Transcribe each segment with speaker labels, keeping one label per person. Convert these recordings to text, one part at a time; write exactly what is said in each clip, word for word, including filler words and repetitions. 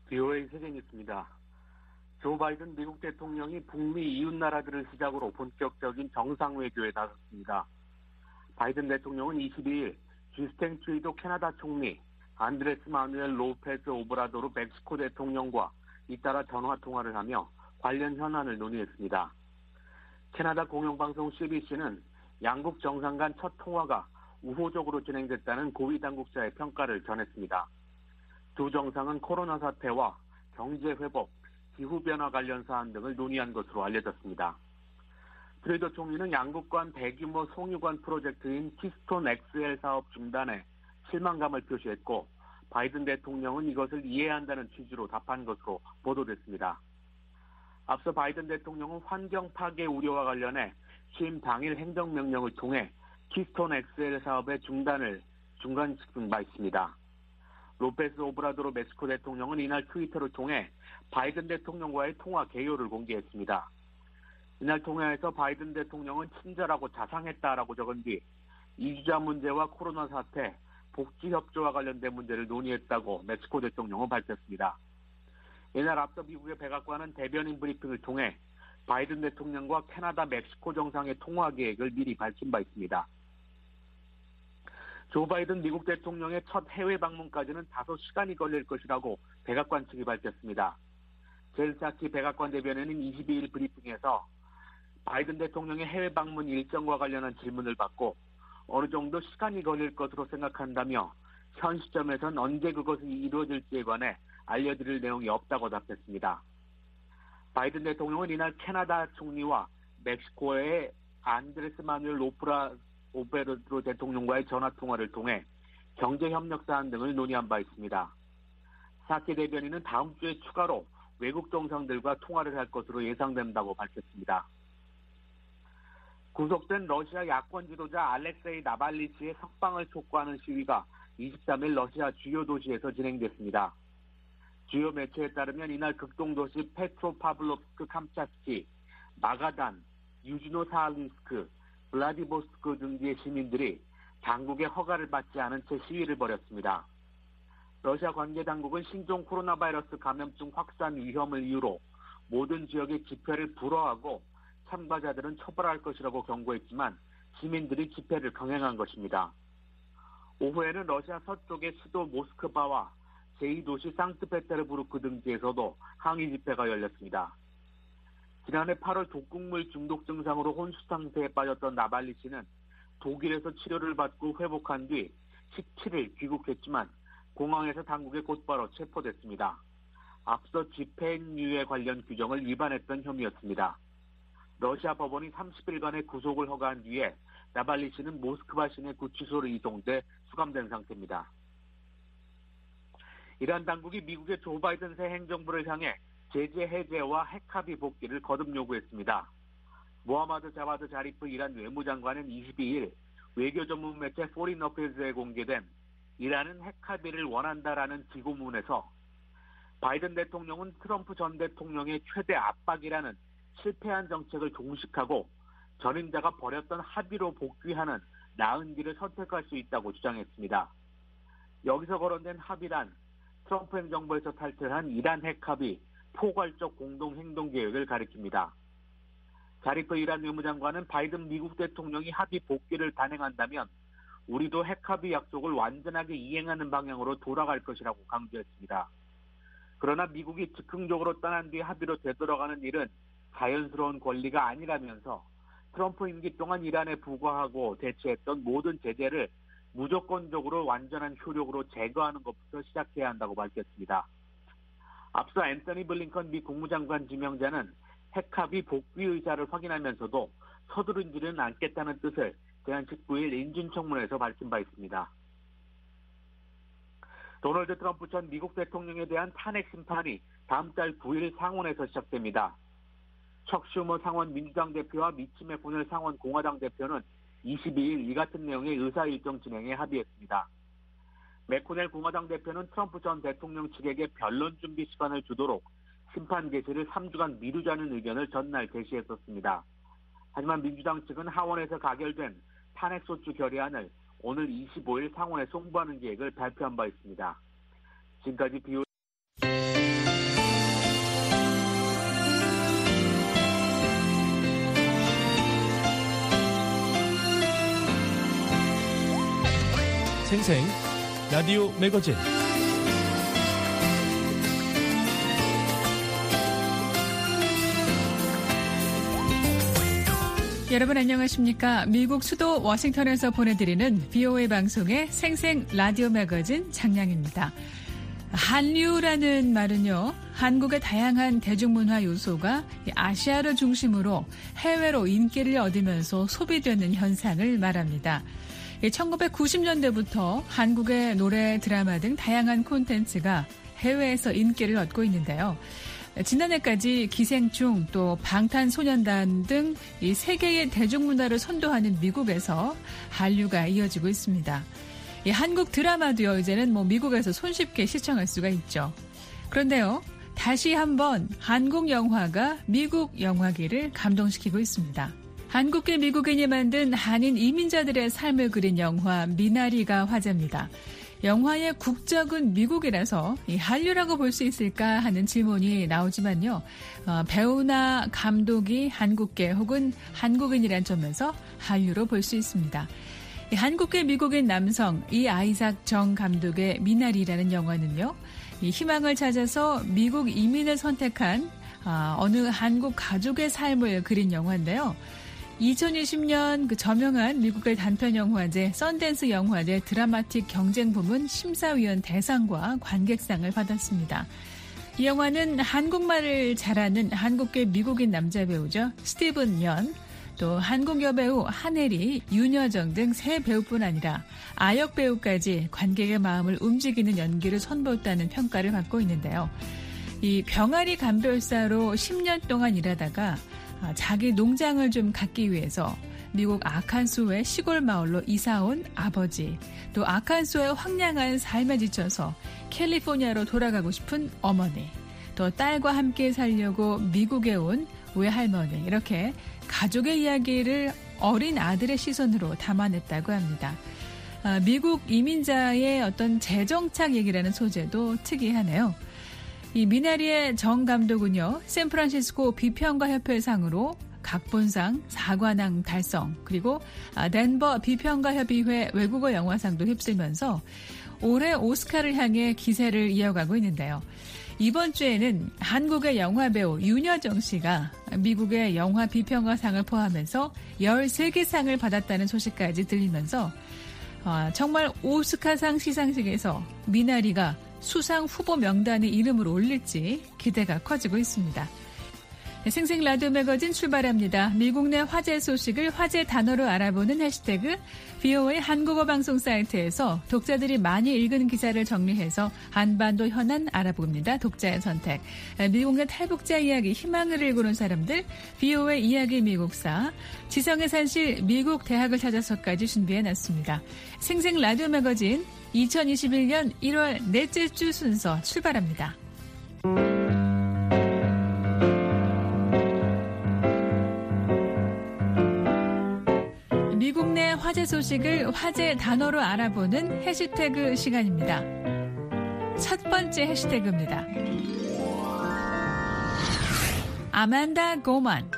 Speaker 1: 비오에이 세계뉴스입니다. 조 바이든 미국 대통령이 북미 이웃 나라들을 시작으로 본격적인 정상외교에 나섰습니다. 바이든 대통령은 이십이일 주스틴 트루도 캐나다 총리, 안드레스 마누엘 로페스 오브라도르 멕시코 대통령과 잇따라 전화통화를 하며 관련 현안을 논의했습니다. 캐나다 공영방송 씨비씨는 양국 정상 간 첫 통화가 우호적으로 진행됐다는 고위 당국자의 평가를 전했습니다. 두 정상은 코로나 사태와 경제 회복, 기후변화 관련 사안 등을 논의한 것으로 알려졌습니다. 트루도 총리는 양국 간 대규모 송유관 프로젝트인 키스톤 엑스엘 사업 중단에 실망감을 표시했고, 바이든 대통령은 이것을 이해한다는 취지로 답한 것으로 보도됐습니다. 앞서 바이든 대통령은 환경 파괴 우려와 관련해 취임 당일 행정명령을 통해 키스톤 엑스엘 사업의 중단을 중단시킨 바 있습니다. 로페스 오브라도르 멕시코 대통령은 이날 트위터를 통해 바이든 대통령과의 통화 개요를 공개했습니다. 이날 통화에서 바이든 대통령은 친절하고 자상했다라고 적은 뒤 이주자 문제와 코로나 사태, 복지협조와 관련된 문제를 논의했다고 멕시코 대통령은 밝혔습니다. 이날 앞서 미국의 백악관은 대변인 브리핑을 통해 바이든 대통령과 캐나다, 멕시코 정상의 통화 계획을 미리 밝힌 바 있습니다. 조 바이든 미국 대통령의 첫 해외 방문까지는 다소 시간이 걸릴 것이라고 백악관 측이 밝혔습니다. 젤사키 백악관 대변인은 이십이일 브리핑에서 바이든 대통령의 해외 방문 일정과 관련한 질문을 받고 어느 정도 시간이 걸릴 것으로 생각한다며 현 시점에선 언제 그것이 이루어질지에 관해 알려드릴 내용이 없다고 답했습니다. 바이든 대통령은 이날 캐나다 총리와 멕시코의 안드레스 마누엘 로프라 오베르드로 대통령과의 전화통화를 통해 경제협력 사안 등을 논의한 바 있습니다. 사키 대변인은 다음 주에 추가로 외국 정상들과 통화를 할 것으로 예상된다고 밝혔습니다. 구속된 러시아 야권 지도자 알렉세이 나발리치의 석방을 촉구하는 시위가 이십삼일 러시아 주요 도시에서 진행됐습니다. 주요 매체에 따르면 이날 극동도시 페트로파블롭스크 캄차스키, 마가단, 유즈노사할린스크, 블라디보스토크 등지의 시민들이 당국의 허가를 받지 않은 채 시위를 벌였습니다. 러시아 관계당국은 신종 코로나 바이러스 감염증 확산 위험을 이유로 모든 지역의 집회를 불허하고 참가자들은 처벌할 것이라고 경고했지만 시민들이 집회를 강행한 것입니다. 오후에는 러시아 서쪽의 수도 모스크바와 제이 도시 상트페테르부르크 등지에서도 항의 집회가 열렸습니다. 지난해 팔월 독극물 중독 증상으로 혼수 상태에 빠졌던 나발리 씨는 독일에서 치료를 받고 회복한 뒤 십칠일 귀국했지만 공항에서 당국에 곧바로 체포됐습니다. 앞서 집회인유에 관련 규정을 위반했던 혐의였습니다. 러시아 법원이 삼십일간의 구속을 허가한 뒤에 나발리 씨는 모스크바 시내 구치소로 이송돼 수감된 상태입니다. 이란 당국이 미국의 조 바이든 새 행정부를 향해 제재 해제와 핵합의 복귀를 거듭 요구했습니다. 모하마드 자바드 자리프 이란 외무장관은 이십이일 외교 전문 매체 포린 어페이즈에 공개된 이란은 핵합의를 원한다라는 기고문에서 바이든 대통령은 트럼프 전 대통령의 최대 압박이라는 실패한 정책을 종식하고 전임자가 벌였던 합의로 복귀하는 나은 길을 선택할 수 있다고 주장했습니다. 여기서 거론된 합의란 트럼프 행정부에서 탈퇴한 이란 핵합의 포괄적 공동행동계획을 가리킵니다. 자리프 이란 외무장관은 바이든 미국 대통령이 합의 복귀를 단행한다면 우리도 핵합의 약속을 완전하게 이행하는 방향으로 돌아갈 것이라고 강조했습니다. 그러나 미국이 즉흥적으로 떠난 뒤 합의로 되돌아가는 일은 자연스러운 권리가 아니라면서 트럼프 임기 동안 이란에 부과하고 대처했던 모든 제재를 무조건적으로 완전한 효력으로 제거하는 것부터 시작해야 한다고 밝혔습니다. 앞서 앤서니 블링컨 미 국무장관 지명자는 핵합의 복귀 의사를 확인하면서도 서두르지는 않겠다는 뜻을 지난 십구일 인준청문회에서 밝힌 바 있습니다. 도널드 트럼프 전 미국 대통령에 대한 탄핵 심판이 다음 달 구일 상원에서 시작됩니다. 척 슈머 상원 민주당 대표와 미치 맥코넬 상원 공화당 대표는 이십이일 이 같은 내용의 의사일정 진행에 합의했습니다. 맥코넬 공화당 대표는 트럼프 전 대통령 측에게 변론 준비 시간을 주도록 심판 개시를 삼 주간 미루자는 의견을 전날 제시했었습니다. 하지만 민주당 측은 하원에서 가결된 탄핵소추 결의안을 오늘 이십오일 상원에 송부하는 계획을 발표한 바 있습니다. 지금까지 비오
Speaker 2: 생생 라디오 매거진.
Speaker 3: 여러분 안녕하십니까? 미국 수도 워싱턴에서 보내드리는 비오에이 방송의 생생 라디오 매거진 장량입니다. 한류라는 말은요, 한국의 다양한 대중문화 요소가 아시아를 중심으로 해외로 인기를 얻으면서 소비되는 현상을 말합니다. 천구백구십 년대부터 한국의 노래, 드라마 등 다양한 콘텐츠가 해외에서 인기를 얻고 있는데요. 지난해까지 기생충 또 방탄소년단 등 이 세계의 대중문화를 선도하는 미국에서 한류가 이어지고 있습니다. 이 한국 드라마도요, 이제는 뭐 미국에서 손쉽게 시청할 수가 있죠. 그런데요, 다시 한번 한국 영화가 미국 영화계를 감동시키고 있습니다. 한국계 미국인이 만든 한인 이민자들의 삶을 그린 영화 미나리가 화제입니다. 영화의 국적은 미국이라서 이 한류라고 볼 수 있을까 하는 질문이 나오지만요. 어, 배우나 감독이 한국계 혹은 한국인이란 점에서 한류로 볼 수 있습니다. 이 한국계 미국인 남성 이 아이작 정 감독의 미나리라는 영화는요. 이 희망을 찾아서 미국 이민을 선택한 아, 어느 한국 가족의 삶을 그린 영화인데요. 이천이십 년 그 저명한 미국의 단편영화제 썬댄스 영화제 드라마틱 경쟁 부문 심사위원 대상과 관객상을 받았습니다. 이 영화는 한국말을 잘하는 한국계 미국인 남자 배우죠. 스티븐 연, 또 한국 여배우 한혜리, 윤여정 등 세 배우뿐 아니라 아역 배우까지 관객의 마음을 움직이는 연기를 선보였다는 평가를 받고 있는데요. 이 병아리 감별사로 십 년 동안 일하다가 자기 농장을 좀 갖기 위해서 미국 아칸소의 시골 마을로 이사온 아버지, 또 아칸소의 황량한 삶에 지쳐서 캘리포니아로 돌아가고 싶은 어머니, 또 딸과 함께 살려고 미국에 온 외할머니, 이렇게 가족의 이야기를 어린 아들의 시선으로 담아냈다고 합니다. 아, 미국 이민자의 어떤 재정착 얘기라는 소재도 특이하네요. 이 미나리의 정 감독은요, 샌프란시스코 비평가협회상으로 각본상, 사관왕 달성, 그리고 덴버 비평가협의회 외국어 영화상도 휩쓸면서 올해 오스카를 향해 기세를 이어가고 있는데요. 이번 주에는 한국의 영화배우 윤여정 씨가 미국의 영화 비평가상을 포함해서 열세 개 상을 받았다는 소식까지 들리면서 아, 정말 오스카상 시상식에서 미나리가 수상 후보 명단에 이름을 올릴지 기대가 커지고 있습니다. 생생 라디오 매거진 출발합니다. 미국 내 화제 소식을 화제 단어로 알아보는 해시태그 비오에이 한국어 방송 사이트에서 독자들이 많이 읽은 기사를 정리해서 한반도 현안 알아봅니다. 독자의 선택. 미국 내 탈북자 이야기 희망을 일구는 사람들 비오에이 이야기 미국사 지성의 산실 미국 대학을 찾아서까지 준비해놨습니다. 생생 라디오 매거진 이천이십일 년 일월 넷째 주 순서 출발합니다. 미국 내 화제 소식을 화제 단어로 알아보는 해시태그 시간입니다. 첫 번째 해시태그입니다. 아만다 고만.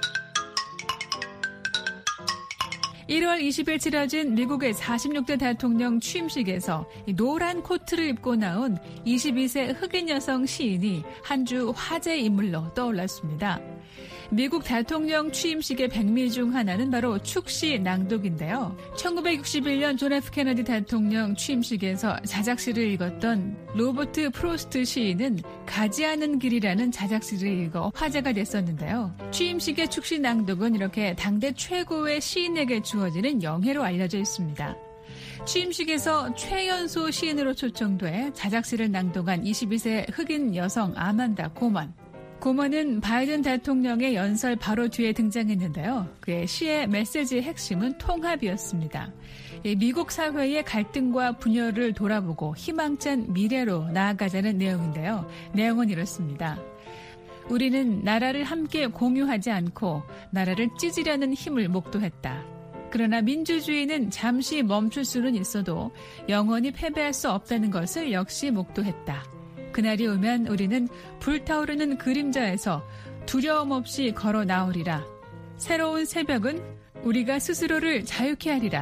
Speaker 3: 일월 이십일 치러진 미국의 사십육 대 대통령 취임식에서 노란 코트를 입고 나온 이십이 세 흑인 여성 시인이 한 주 화제 인물로 떠올랐습니다. 미국 대통령 취임식의 백미 중 하나는 바로 축시 낭독인데요. 천구백육십일 년 존 에프 케너디 대통령 취임식에서 자작시를 읽었던 로버트 프로스트 시인은 가지 않은 길이라는 자작시를 읽어 화제가 됐었는데요. 취임식의 축시 낭독은 이렇게 당대 최고의 시인에게 주어지는 영예로 알려져 있습니다. 취임식에서 최연소 시인으로 초청돼 자작시를 낭독한 이십이 세 흑인 여성 아만다 고먼. 고먼은 바이든 대통령의 연설 바로 뒤에 등장했는데요. 그의 시의 메시지의 핵심은 통합이었습니다. 미국 사회의 갈등과 분열을 돌아보고 희망찬 미래로 나아가자는 내용인데요. 내용은 이렇습니다. 우리는 나라를 함께 공유하지 않고 나라를 찢으려는 힘을 목도했다. 그러나 민주주의는 잠시 멈출 수는 있어도 영원히 패배할 수 없다는 것을 역시 목도했다. 그날이 오면 우리는 불타오르는 그림자에서 두려움 없이 걸어 나오리라. 새로운 새벽은 우리가 스스로를 자유케 하리라.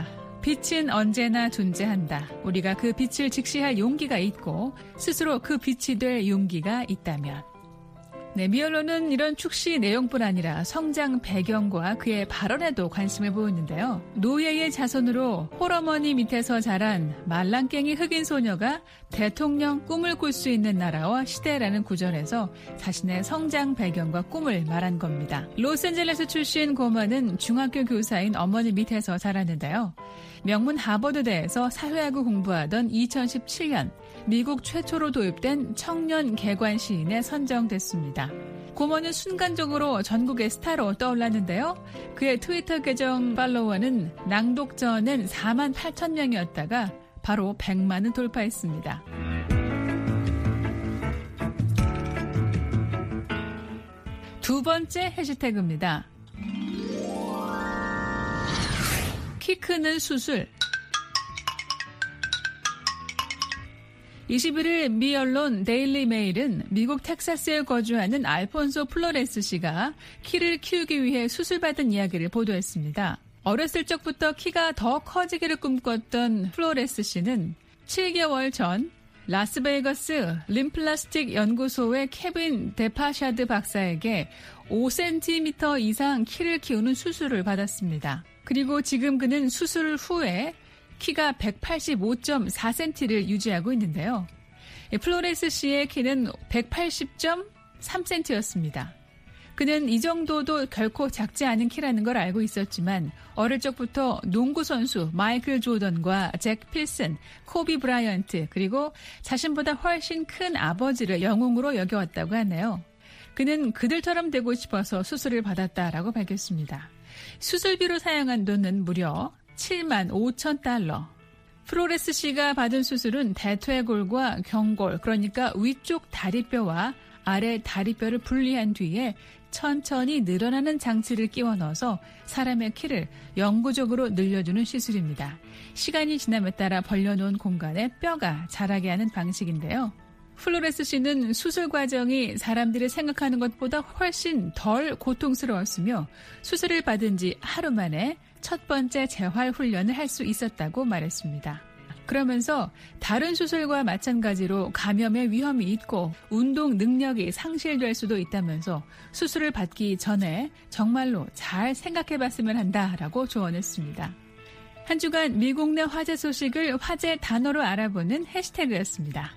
Speaker 3: 빛은 언제나 존재한다. 우리가 그 빛을 직시할 용기가 있고 스스로 그 빛이 될 용기가 있다면. 네, 미얼로는 이런 축시 내용뿐 아니라 성장 배경과 그의 발언에도 관심을 보였는데요. 노예의 자손으로 홀어머니 밑에서 자란 말랑깽이 흑인 소녀가 대통령 꿈을 꿀 수 있는 나라와 시대라는 구절에서 자신의 성장 배경과 꿈을 말한 겁니다. 로스앤젤레스 출신 고먼은 중학교 교사인 어머니 밑에서 자랐는데요. 명문 하버드대에서 사회학을 공부하던 이천십칠 년 미국 최초로 도입된 청년 개관 시인에 선정됐습니다. 고먼은 순간적으로 전국의 스타로 떠올랐는데요. 그의 트위터 계정 팔로워는 낭독 전엔 사만 팔천 명이었다가 바로 백만을 돌파했습니다. 두 번째 해시태그입니다. 키 크는 수술. 이십일 일 미 언론 데일리 메일은 미국 텍사스에 거주하는 알폰소 플로레스 씨가 키를 키우기 위해 수술받은 이야기를 보도했습니다. 어렸을 적부터 키가 더 커지기를 꿈꿨던 플로레스 씨는 칠 개월 전 라스베이거스 림플라스틱 연구소의 케빈 데파샤드 박사에게 오 센티미터 이상 키를 키우는 수술을 받았습니다. 그리고 지금 그는 수술 후에 키가 백팔십오 점 사 센티미터를 유지하고 있는데요. 플로레스 씨의 키는 백팔십 점 삼 센티미터였습니다. 그는 이 정도도 결코 작지 않은 키라는 걸 알고 있었지만 어릴 적부터 농구 선수 마이클 조던과 잭 필슨, 코비 브라이언트 그리고 자신보다 훨씬 큰 아버지를 영웅으로 여겨왔다고 하네요. 그는 그들처럼 되고 싶어서 수술을 받았다라고 밝혔습니다. 수술비로 사용한 돈은 무려 칠만 오천 달러. 플로레스 씨가 받은 수술은 대퇴골과 경골, 그러니까 위쪽 다리뼈와 아래 다리뼈를 분리한 뒤에 천천히 늘어나는 장치를 끼워 넣어서 사람의 키를 영구적으로 늘려주는 시술입니다. 시간이 지남에 따라 벌려놓은 공간에 뼈가 자라게 하는 방식인데요. 플로레스 씨는 수술 과정이 사람들이 생각하는 것보다 훨씬 덜 고통스러웠으며 수술을 받은 지 하루 만에 첫 번째 재활 훈련을 할 수 있었다고 말했습니다. 그러면서 다른 수술과 마찬가지로 감염의 위험이 있고 운동 능력이 상실될 수도 있다면서 수술을 받기 전에 정말로 잘 생각해봤으면 한다라고 조언했습니다. 한 주간 미국 내 화제 소식을 화제 단어로 알아보는 해시태그였습니다.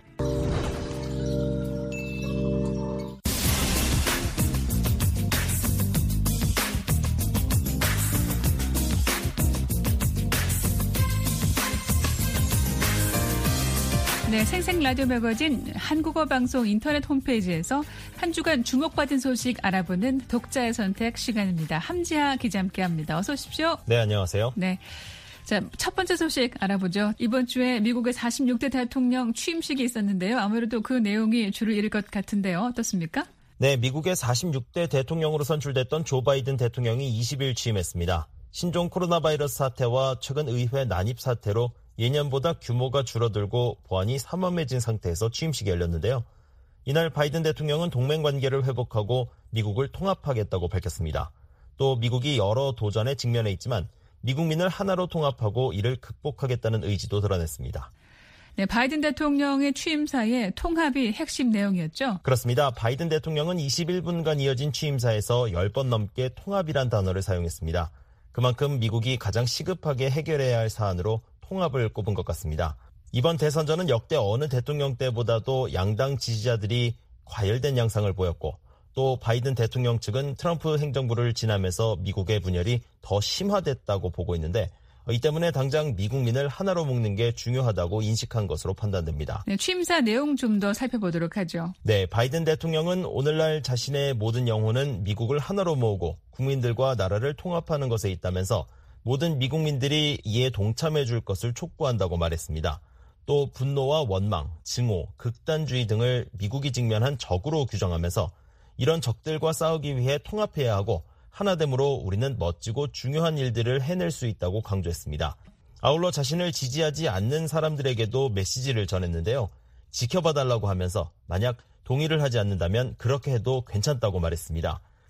Speaker 3: 네, 생생 라디오 매거진 한국어 방송 인터넷 홈페이지에서 한 주간 주목받은 소식 알아보는 독자의 선택 시간입니다. 함지하 기자 함께합니다. 어서 오십시오.
Speaker 4: 네, 안녕하세요.
Speaker 3: 네, 자, 첫 번째 소식 알아보죠. 이번 주에 미국의 사십육 대 대통령 취임식이 있었는데요. 아무래도 그 내용이 주를 이룰 것 같은데요. 어떻습니까?
Speaker 4: 네, 미국의 사십육 대 대통령으로 선출됐던 조 바이든 대통령이 이십 일 취임했습니다. 신종 코로나 바이러스 사태와 최근 의회 난입 사태로 예년보다 규모가 줄어들고 보안이 삼엄해진 상태에서 취임식이 열렸는데요. 이날 바이든 대통령은 동맹관계를 회복하고 미국을 통합하겠다고 밝혔습니다. 또 미국이 여러 도전에 직면해 있지만 미국민을 하나로 통합하고 이를 극복하겠다는 의지도 드러냈습니다.
Speaker 3: 네, 바이든 대통령의 취임사에 통합이 핵심 내용이었죠?
Speaker 4: 그렇습니다. 바이든 대통령은 이십일 분간 이어진 취임사에서 십 번 넘게 통합이란 단어를 사용했습니다. 그만큼 미국이 가장 시급하게 해결해야 할 사안으로 통합을 꼽은 것 같습니다. 이번 대선전은 역대 어느 대통령 때보다도 양당 지지자들이 과열된 양상을 보였고 또 바이든 대통령 측은 트럼프 행정부를 지나면서 미국의 분열이 더 심화됐다고 보고 있는데 이 때문에 당장 미국민을 하나로 묶는 게 중요하다고 인식한 것으로 판단됩니다.
Speaker 3: 네, 취임사 내용 좀 더 살펴보도록 하죠.
Speaker 4: 네, 바이든 대통령은 오늘날 자신의 모든 영혼은 미국을 하나로 모으고 국민들과 나라를 통합하는 것에 있다면서 모든 미국민들이 이에 동참해 줄 것을 촉구한다고 말했습니다. 또 분노와 원망, 증오, 극단주의 등을 미국이 직면한 적으로 규정하면서 이런 적들과 싸우기 위해 통합해야 하고 하나됨으로 우리는 멋지고 중요한 일들을 해낼 수 있다고 강조했습니다. 아울러 자신을 지지하지 않는 사람들에게도 메시지를 전했는데요. 지켜봐달라고 하면서 만약 동의를 하지 않는다면 그렇게 해도 괜찮다고 말했습니다.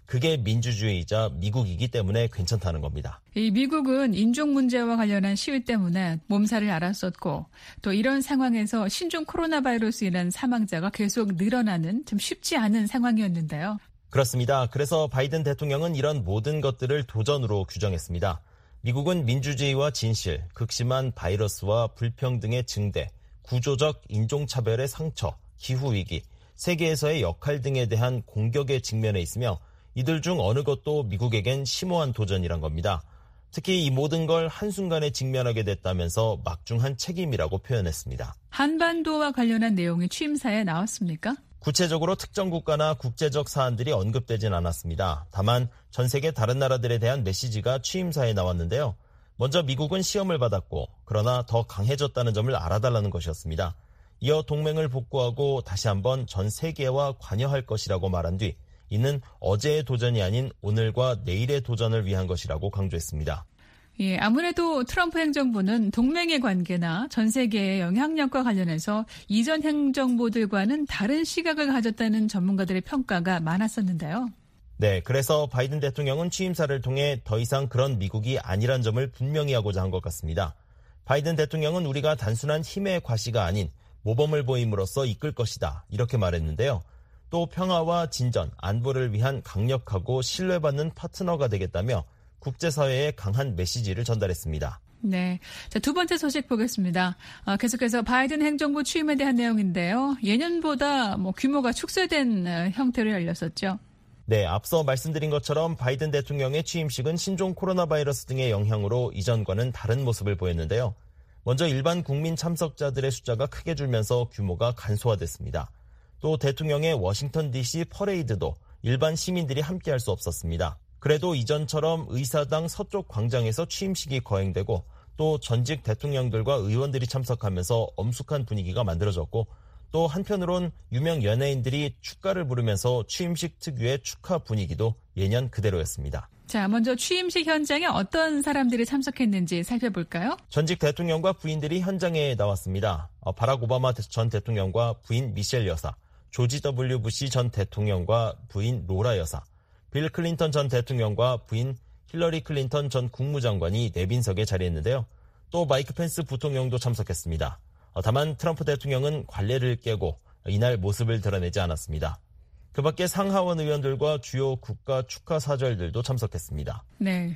Speaker 4: 그게 민주주의이자 미국이기 때문에 괜찮다는 겁니다.
Speaker 3: 이 미국은 인종 문제와 관련한 시위 때문에 몸살을 앓았었고 또 이런 상황에서 신종 코로나 바이러스로 인한 사망자가 계속 늘어나는 좀 쉽지 않은 상황이었는데요.
Speaker 4: 그렇습니다. 그래서 바이든 대통령은 이런 모든 것들을 도전으로 규정했습니다. 미국은 민주주의와 진실, 극심한 바이러스와 불평등의 증대, 구조적 인종차별의 상처, 기후위기, 세계에서의 역할 등에 대한 공격에 직면해 있으며 이들 중 어느 것도 미국에겐 심오한 도전이란 겁니다. 특히 이 모든 걸 한순간에 직면하게 됐다면서 막중한 책임이라고 표현했습니다.
Speaker 3: 한반도와 관련한 내용이 취임사에 나왔습니까?
Speaker 4: 구체적으로 특정 국가나 국제적 사안들이 언급되진 않았습니다. 다만 전 세계 다른 나라들에 대한 메시지가 취임사에 나왔는데요. 먼저 미국은 시험을 받았고 그러나 더 강해졌다는 점을 알아달라는 것이었습니다. 이어 동맹을 복구하고 다시 한번 전 세계와 관여할 것이라고 말한 뒤 이는 어제의 도전이 아닌 오늘과 내일의 도전을 위한 것이라고 강조했습니다.
Speaker 3: 예, 아무래도 트럼프 행정부는 동맹의 관계나 전 세계의 영향력과 관련해서 이전 행정부들과는 다른 시각을 가졌다는 전문가들의 평가가 많았었는데요.
Speaker 4: 네, 그래서 바이든 대통령은 취임사를 통해 더 이상 그런 미국이 아니란 점을 분명히 하고자 한 것 같습니다. 바이든 대통령은 우리가 단순한 힘의 과시가 아닌 모범을 보임으로써 이끌 것이다 이렇게 말했는데요. 또 평화와 진전, 안보를 위한 강력하고 신뢰받는 파트너가 되겠다며 국제사회에 강한 메시지를 전달했습니다.
Speaker 3: 네, 자, 두 번째 소식 보겠습니다. 아, 계속해서 바이든 행정부 취임에 대한 내용인데요. 예년보다 뭐 규모가 축소된 형태를 알렸었죠.
Speaker 4: 네, 앞서 말씀드린 것처럼 바이든 대통령의 취임식은 신종 코로나 바이러스 등의 영향으로 이전과는 다른 모습을 보였는데요. 먼저 일반 국민 참석자들의 숫자가 크게 줄면서 규모가 간소화됐습니다. 또 대통령의 워싱턴 디씨 퍼레이드도 일반 시민들이 함께할 수 없었습니다. 그래도 이전처럼 의사당 서쪽 광장에서 취임식이 거행되고 또 전직 대통령들과 의원들이 참석하면서 엄숙한 분위기가 만들어졌고 또 한편으론 유명 연예인들이 축가를 부르면서 취임식 특유의 축하 분위기도 예년 그대로였습니다.
Speaker 3: 자, 먼저 취임식 현장에 어떤 사람들이 참석했는지 살펴볼까요?
Speaker 4: 전직 대통령과 부인들이 현장에 나왔습니다. 바락 오바마 전 대통령과 부인 미셸 여사, 조지 더블유 부시 전 대통령과 부인 로라 여사, 빌 클린턴 전 대통령과 부인 힐러리 클린턴 전 국무장관이 내빈석에 자리했는데요. 또 마이크 펜스 부통령도 참석했습니다. 다만 트럼프 대통령은 관례를 깨고 이날 모습을 드러내지 않았습니다. 그 밖에 상하원 의원들과 주요 국가 축하 사절들도 참석했습니다.
Speaker 3: 네,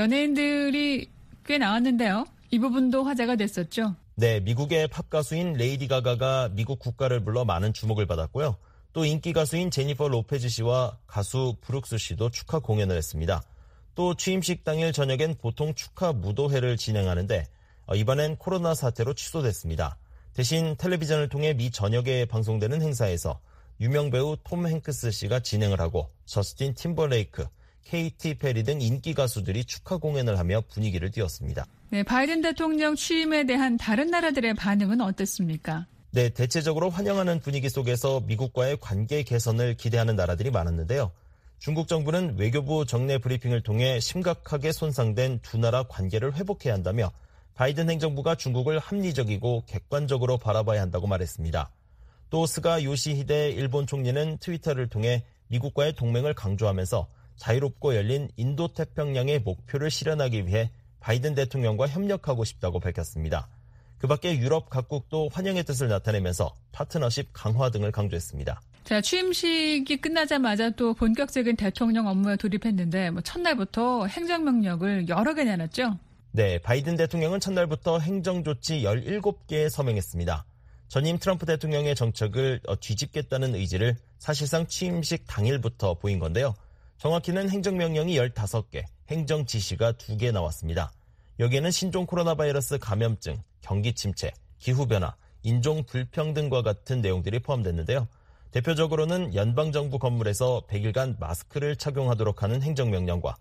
Speaker 3: 연예인들이 꽤 나왔는데요. 이 부분도 화제가 됐었죠.
Speaker 4: 네, 미국의 팝 가수인 레이디 가가가 미국 국가를 불러 많은 주목을 받았고요. 또 인기 가수인 제니퍼 로페즈 씨와 가수 브룩스 씨도 축하 공연을 했습니다. 또 취임식 당일 저녁엔 보통 축하 무도회를 진행하는데 이번엔 코로나 사태로 취소됐습니다. 대신 텔레비전을 통해 미 전역에 방송되는 행사에서 유명 배우 톰 행크스 씨가 진행을 하고 저스틴 팀버레이크, 케이티 페리 등 인기 가수들이 축하 공연을 하며 분위기를 띄웠습니다.
Speaker 3: 네, 바이든 대통령 취임에 대한 다른 나라들의 반응은 어땠습니까?
Speaker 4: 네, 대체적으로 환영하는 분위기 속에서 미국과의 관계 개선을 기대하는 나라들이 많았는데요. 중국 정부는 외교부 정례 브리핑을 통해 심각하게 손상된 두 나라 관계를 회복해야 한다며 바이든 행정부가 중국을 합리적이고 객관적으로 바라봐야 한다고 말했습니다. 또 스가 요시히데 일본 총리는 트위터를 통해 미국과의 동맹을 강조하면서 자유롭고 열린 인도태평양의 목표를 실현하기 위해 바이든 대통령과 협력하고 싶다고 밝혔습니다. 그 밖에 유럽 각국도 환영의 뜻을 나타내면서 파트너십 강화 등을 강조했습니다.
Speaker 3: 자, 취임식이 끝나자마자 또 본격적인 대통령 업무에 돌입했는데 뭐 첫날부터 행정명령을 여러 개 내놨죠?
Speaker 4: 네, 바이든 대통령은 첫날부터 행정조치 열일곱 개에 서명했습니다. 전임 트럼프 대통령의 정책을 뒤집겠다는 의지를 사실상 취임식 당일부터 보인 건데요. 정확히는 행정명령이 열다섯 개, 행정지시가 두 개 나왔습니다. 여기에는 신종 코로나 바이러스 감염증, 경기 침체, 기후변화, 인종 불평등과 같은 내용들이 포함됐는데요. 대표적으로는 연방정부 건물에서 백 일간 마스크를 착용하도록 하는 행정명령과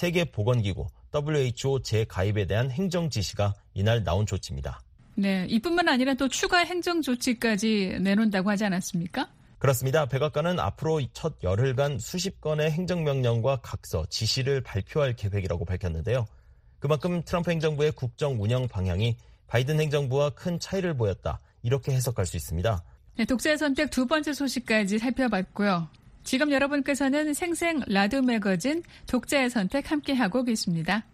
Speaker 4: 세계보건기구 더블유에이치오 재가입에 대한 행정지시가 이날 나온 조치입니다.
Speaker 3: 네, 이뿐만 아니라 또 추가 행정조치까지 내놓는다고 하지 않았습니까?
Speaker 4: 그렇습니다. 백악관은 앞으로 첫 열흘간 수십 건의 행정명령과 각서, 지시를 발표할 계획이라고 밝혔는데요. 그만큼 트럼프 행정부의 국정 운영 방향이 바이든 행정부와 큰 차이를 보였다. 이렇게 해석할 수 있습니다.
Speaker 3: 네, 독자의 선택 두 번째 소식까지 살펴봤고요. 지금 여러분께서는 생생 라디오 매거진 독자의 선택 함께하고 계십니다.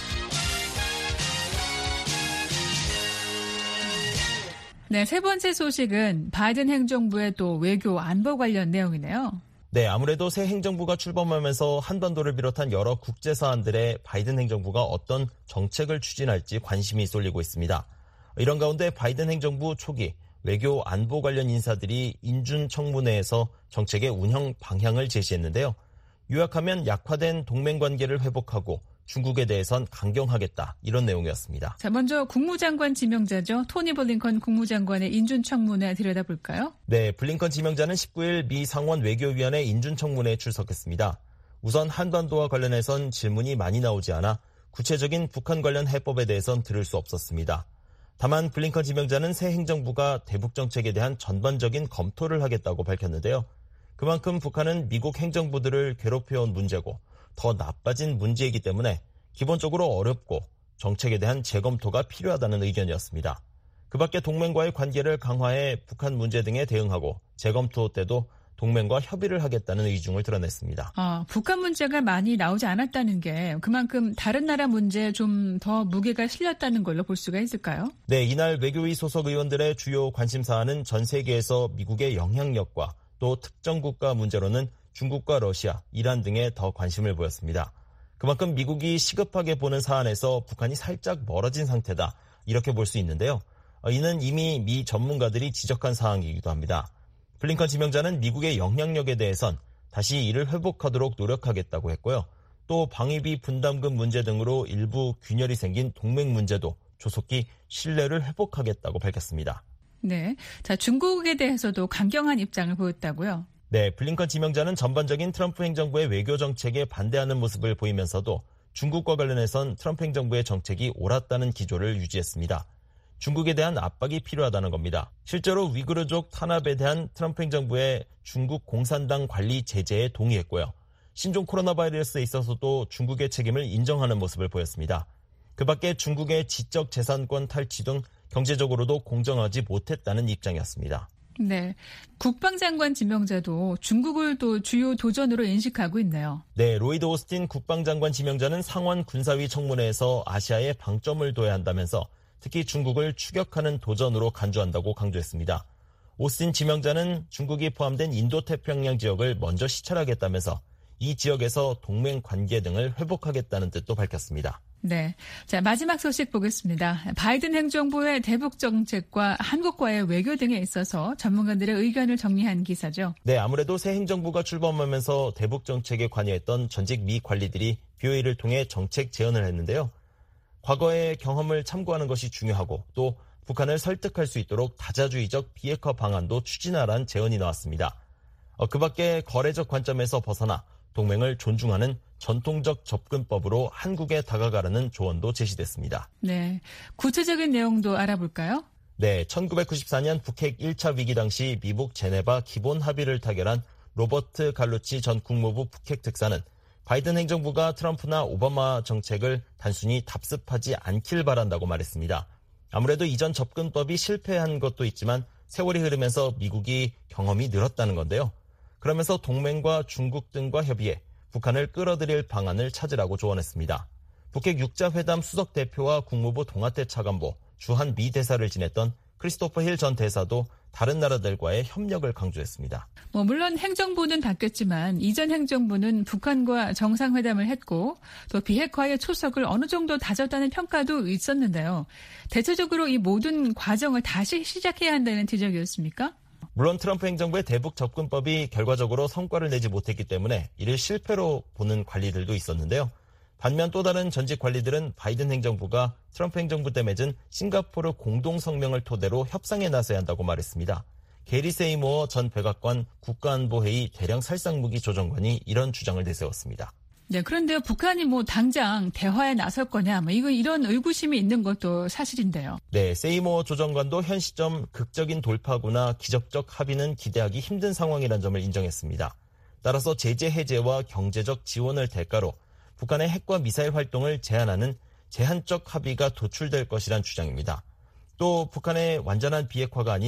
Speaker 3: 네, 세 번째 소식은 바이든 행정부의 또 외교 안보 관련 내용이네요.
Speaker 4: 네, 아무래도 새 행정부가 출범하면서 한반도를 비롯한 여러 국제 사안들에 바이든 행정부가 어떤 정책을 추진할지 관심이 쏠리고 있습니다. 이런 가운데 바이든 행정부 초기 외교 안보 관련 인사들이 인준청문회에서 정책의 운영 방향을 제시했는데요. 요약하면 약화된 동맹 관계를 회복하고 중국에 대해선 강경하겠다, 이런 내용이었습니다.
Speaker 3: 자, 먼저 국무장관 지명자죠. 토니 블링컨 국무장관의 인준청문회 들여다볼까요?
Speaker 4: 네, 블링컨 지명자는 십구 일 미 상원 외교위원회 인준청문회에 출석했습니다. 우선 한반도와 관련해선 질문이 많이 나오지 않아 구체적인 북한 관련 해법에 대해선 들을 수 없었습니다. 다만 블링컨 지명자는 새 행정부가 대북 정책에 대한 전반적인 검토를 하겠다고 밝혔는데요. 그만큼 북한은 미국 행정부들을 괴롭혀온 문제고 더 나빠진 문제이기 때문에 기본적으로 어렵고 정책에 대한 재검토가 필요하다는 의견이었습니다. 그 밖에 동맹과의 관계를 강화해 북한 문제 등에 대응하고 재검토 때도 동맹과 협의를 하겠다는 의중을 드러냈습니다.
Speaker 3: 아, 북한 문제가 많이 나오지 않았다는 게 그만큼 다른 나라 문제에 좀 더 무게가 실렸다는 걸로 볼 수가 있을까요?
Speaker 4: 네, 이날 외교위 소속 의원들의 주요 관심사안은 전 세계에서 미국의 영향력과 또 특정 국가 문제로는 중국과 러시아, 이란 등에 더 관심을 보였습니다. 그만큼 미국이 시급하게 보는 사안에서 북한이 살짝 멀어진 상태다, 이렇게 볼 수 있는데요. 이는 이미 미 전문가들이 지적한 사항이기도 합니다. 블링컨 지명자는 미국의 영향력에 대해선 다시 이를 회복하도록 노력하겠다고 했고요. 또 방위비 분담금 문제 등으로 일부 균열이 생긴 동맹 문제도 조속히 신뢰를 회복하겠다고 밝혔습니다.
Speaker 3: 네, 자, 중국에 대해서도 강경한 입장을 보였다고요?
Speaker 4: 네, 블링컨 지명자는 전반적인 트럼프 행정부의 외교 정책에 반대하는 모습을 보이면서도 중국과 관련해선 트럼프 행정부의 정책이 옳았다는 기조를 유지했습니다. 중국에 대한 압박이 필요하다는 겁니다. 실제로 위구르족 탄압에 대한 트럼프 행정부의 중국 공산당 관리 제재에 동의했고요. 신종 코로나 바이러스에 있어서도 중국의 책임을 인정하는 모습을 보였습니다. 그 밖에 중국의 지적 재산권 탈취 등 경제적으로도 공정하지 못했다는 입장이었습니다.
Speaker 3: 네, 국방장관 지명자도 중국을 또 주요 도전으로 인식하고 있네요.
Speaker 4: 네, 로이드 오스틴 국방장관 지명자는 상원 군사위 청문회에서 아시아에 방점을 둬야 한다면서 특히 중국을 추격하는 도전으로 간주한다고 강조했습니다. 오스틴 지명자는 중국이 포함된 인도태평양 지역을 먼저 시찰하겠다면서 이 지역에서 동맹 관계 등을 회복하겠다는 뜻도 밝혔습니다.
Speaker 3: 네, 자, 마지막 소식 보겠습니다. 바이든 행정부의 대북 정책과 한국과의 외교 등에 있어서 전문가들의 의견을 정리한 기사죠.
Speaker 4: 네, 아무래도 새 행정부가 출범하면서 대북 정책에 관여했던 전직 미 관리들이 비오에이를 통해 정책 제언을 했는데요. 과거의 경험을 참고하는 것이 중요하고 또 북한을 설득할 수 있도록 다자주의적 비핵화 방안도 추진하라는 제언이 나왔습니다. 어, 그 밖에 거래적 관점에서 벗어나 동맹을 존중하는 전통적 접근법으로 한국에 다가가라는 조언도 제시됐습니다.
Speaker 3: 네, 구체적인 내용도 알아볼까요?
Speaker 4: 네, 천구백구십사 년 북핵 일 차 위기 당시 미국 제네바 기본 합의를 타결한 로버트 갈루치 전 국무부 북핵 특사는 바이든 행정부가 트럼프나 오바마 정책을 단순히 답습하지 않길 바란다고 말했습니다. 아무래도 이전 접근법이 실패한 것도 있지만 세월이 흐르면서 미국이 경험이 늘었다는 건데요. 그러면서 동맹과 중국 등과 협의해 북한을 끌어들일 방안을 찾으라고 조언했습니다. 북핵 육 자 회담 수석 대표와 국무부 동아태 차관보, 주한 미 대사를 지냈던 크리스토퍼 힐 전 대사도 다른 나라들과의 협력을 강조했습니다.
Speaker 3: 뭐 물론 행정부는 바뀌었지만 이전 행정부는 북한과 정상회담을 했고 또 비핵화의 초석을 어느 정도 다졌다는 평가도 있었는데요. 대체적으로 이 모든 과정을 다시 시작해야 한다는 지적이었습니까?
Speaker 4: 물론 트럼프 행정부의 대북 접근법이 결과적으로 성과를 내지 못했기 때문에 이를 실패로 보는 관리들도 있었는데요. 반면 또 다른 전직 관리들은 바이든 행정부가 트럼프 행정부 때 맺은 싱가포르 공동성명을 토대로 협상에 나서야 한다고 말했습니다. 게리 세이모어 전 백악관 국가안보회의 대량 살상무기 조정관이 이런 주장을 내세웠습니다.
Speaker 3: 네, 그런데 북한이 뭐 당장 대화에 나설 거냐, 뭐 이거 이런 의구심이 있는 것도 사실인데요.
Speaker 4: 네, 세이모어 조정관도 현 시점 극적인 돌파구나 기적적 합의는 기대하기 힘든 상황이라는 점을 인정했습니다. 따라서 제재 해제와 경제적 지원을 대가로 북한의 핵과 미사일 활동을 제한하는 제한적 합의가 도출될 것이란 주장입니다. 또 북한의 완전한 비핵화가 아닌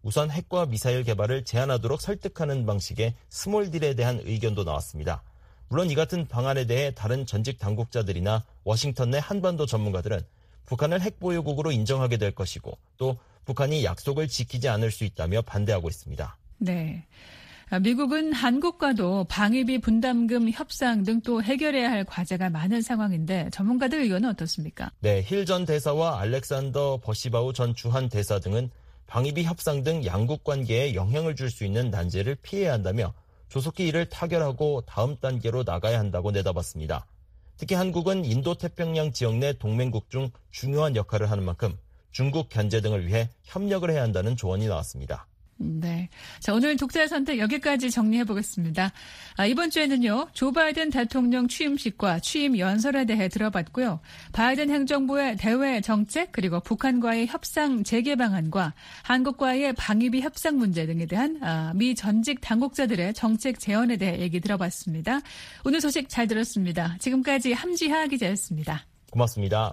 Speaker 4: 우선 핵과 미사일 개발을 제한하도록 설득하는 방식의 스몰딜에 대한 의견도 나왔습니다. 물론 이 같은 방안에 대해 다른 전직 당국자들이나 워싱턴 내 한반도 전문가들은 북한을 핵보유국으로 인정하게 될 것이고 또 북한이 약속을 지키지 않을 수 있다며 반대하고 있습니다.
Speaker 3: 네. 미국은 한국과도 방위비 분담금 협상 등 또 해결해야 할 과제가 많은 상황인데 전문가들 의견은 어떻습니까?
Speaker 4: 네, 힐 전 대사와 알렉산더 버시바우 전 주한 대사 등은 방위비 협상 등 양국 관계에 영향을 줄 수 있는 난제를 피해야 한다며 조속히 이를 타결하고 다음 단계로 나가야 한다고 내다봤습니다. 특히 한국은 인도태평양 지역 내 동맹국 중 중요한 역할을 하는 만큼 중국 견제 등을 위해 협력을 해야 한다는 조언이 나왔습니다.
Speaker 3: 네. 자, 오늘 독자의 선택 여기까지 정리해 보겠습니다. 아, 이번 주에는요, 조 바이든 대통령 취임식과 취임 연설에 대해 들어봤고요. 바이든 행정부의 대외 정책 그리고 북한과의 협상 재개 방안과 한국과의 방위비 협상 문제 등에 대한 아, 미 전직 당국자들의 정책 제언에 대해 얘기 들어봤습니다. 오늘 소식 잘 들었습니다. 지금까지 함지하 기자였습니다.
Speaker 4: 고맙습니다.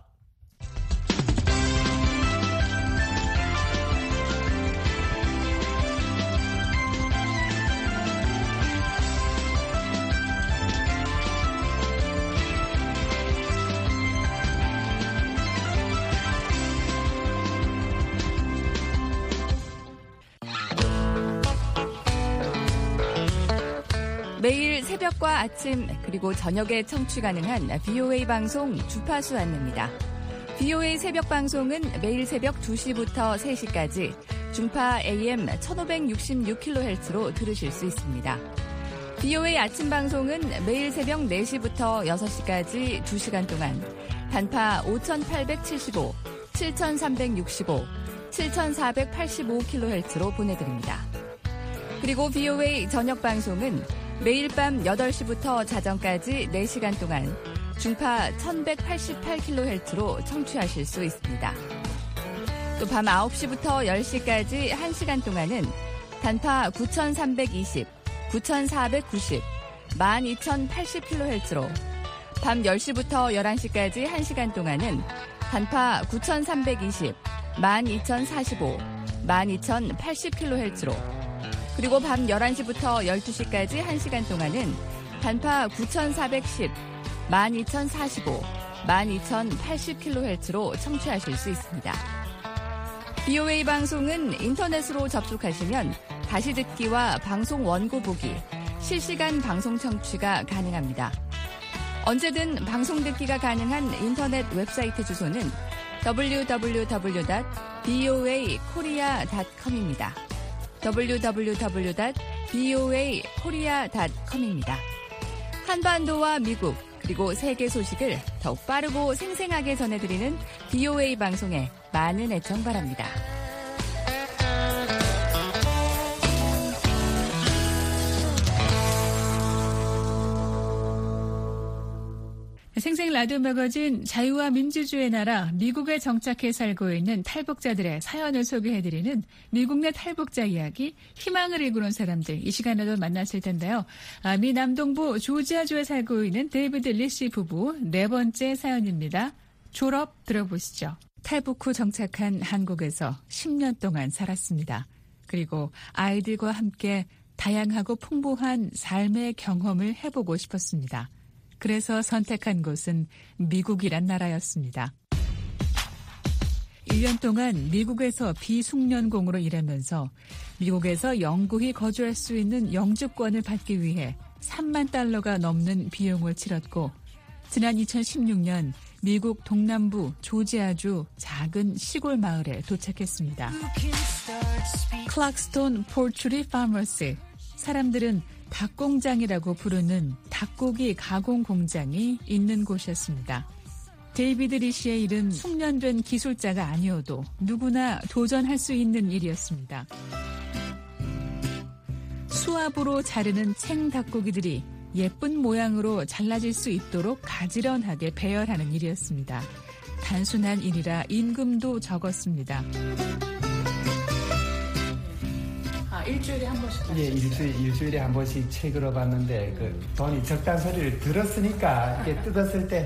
Speaker 5: 매일 새벽과 아침 그리고 저녁에 청취 가능한 비오에이 방송 주파수 안내입니다. 비오에이 새벽 방송은 매일 새벽 두 시부터 세 시까지 중파 에이엠 천오백육십육 킬로헤르츠로 들으실 수 있습니다. 비오에이 아침 방송은 매일 새벽 네 시부터 여섯 시까지 두 시간 동안 단파 오천팔백칠십오, 칠천삼백육십오, 칠천사백팔십오 킬로헤르츠로 보내드립니다. 그리고 비오에이 저녁 방송은 매일 밤 여덟 시부터 자정까지 네 시간 동안 중파 천백팔십팔 킬로헤르츠로 청취하실 수 있습니다. 또 밤 아홉 시부터 열 시까지 한 시간 동안은 단파 구천삼백이십, 구천사백구십, 만 이천팔십 킬로헤르츠로 밤 열 시부터 열한 시까지 한 시간 동안은 단파 구천삼백이십, 만 이천사십오, 만 이천팔십 킬로헤르츠로 그리고 밤 열한 시부터 열두 시까지 한 시간 동안은 단파 구천사백십, 만 이천사십오, 만 이천팔십 킬로헤르츠로 청취하실 수 있습니다. 비오에이 방송은 인터넷으로 접속하시면 다시 듣기와 방송 원고 보기, 실시간 방송 청취가 가능합니다. 언제든 방송 듣기가 가능한 인터넷 웹사이트 주소는 더블유 더블유 더블유 닷 비오에이 코리아 닷 컴입니다. 더블유 더블유 더블유 닷 비오에이 코리아 닷 컴입니다. 한반도와 미국 그리고 세계 소식을 더욱 빠르고 생생하게 전해드리는 비오에이 방송에 많은 애청 바랍니다.
Speaker 3: 생생 라디오 매거진 자유와 민주주의의 나라 미국에 정착해 살고 있는 탈북자들의 사연을 소개해드리는 미국 내 탈북자 이야기 희망을 이루는 사람들 이 시간에도 만났을 텐데요. 아, 미 남동부 조지아주에 살고 있는 데이비드 리씨 부부 네 번째 사연입니다. 졸업 들어보시죠. 탈북 후 정착한 한국에서 십 년 동안 살았습니다. 그리고 아이들과 함께 다양하고 풍부한 삶의 경험을 해보고 싶었습니다. 그래서 선택한 곳은 미국이란 나라였습니다. 일 년 동안 미국에서 비숙련공으로 일하면서 미국에서 영구히 거주할 수 있는 영주권을 받기 위해 삼만 달러가 넘는 비용을 치렀고 지난 이천십육 년 미국 동남부 조지아주 작은 시골 마을에 도착했습니다. 클락스톤 포트리 파머스, 사람들은 닭공장이라고 부르는 닭고기 가공 공장이 있는 곳이었습니다. 데이비드 리시의 일은 숙련된 기술자가 아니어도 누구나 도전할 수 있는 일이었습니다. 수압으로 자르는 생 닭고기들이 예쁜 모양으로 잘라질 수 있도록 가지런하게 배열하는 일이었습니다. 단순한 일이라 임금도 적었습니다. 일주일에 한 번씩?
Speaker 6: 예, 일주일, 일주일에 한 번씩 책으로 봤는데, 그, 돈이 적다는 소리를 들었으니까, 이게 뜯었을 때,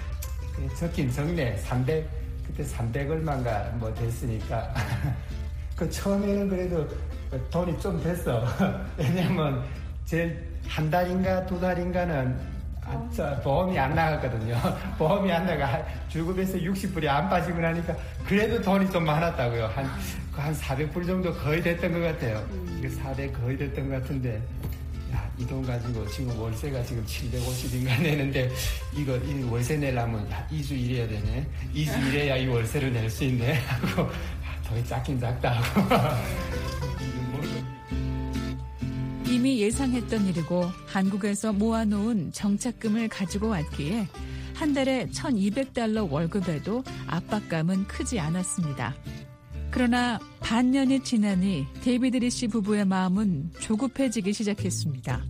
Speaker 6: 하, 적긴 적네. 삼백, 그때 삼백 얼마인가 뭐 됐으니까. 그 처음에는 그래도 돈이 좀 됐어. 왜냐면 제일 한 달인가 두 달인가는 아, 보험이 안 나갔거든요. 보험이 안 나가 주급에서 육십 불이 안 빠지고 나니까 그래도 돈이 좀 많았다고요. 한, 한 사백 불 정도 거의 됐던 것 같아요. 이게 사백 거의 됐던 것 같은데 야, 이 돈 가지고 지금 월세가 지금 칠백오십인가 내는데 이거 이 월세 내려면 이 주 일해야 되네. 이 주 일해야 이 월세를 낼 수 있네 하고 더 작긴 작다 하고
Speaker 3: 이미 예상했던 일이고 한국에서 모아놓은 정착금을 가지고 왔기에 한 달에 천이백 달러 월급에도 압박감은 크지 않았습니다. 그러나 반년이 지나니 데이비드 리시 부부의 마음은 조급해지기 시작했습니다.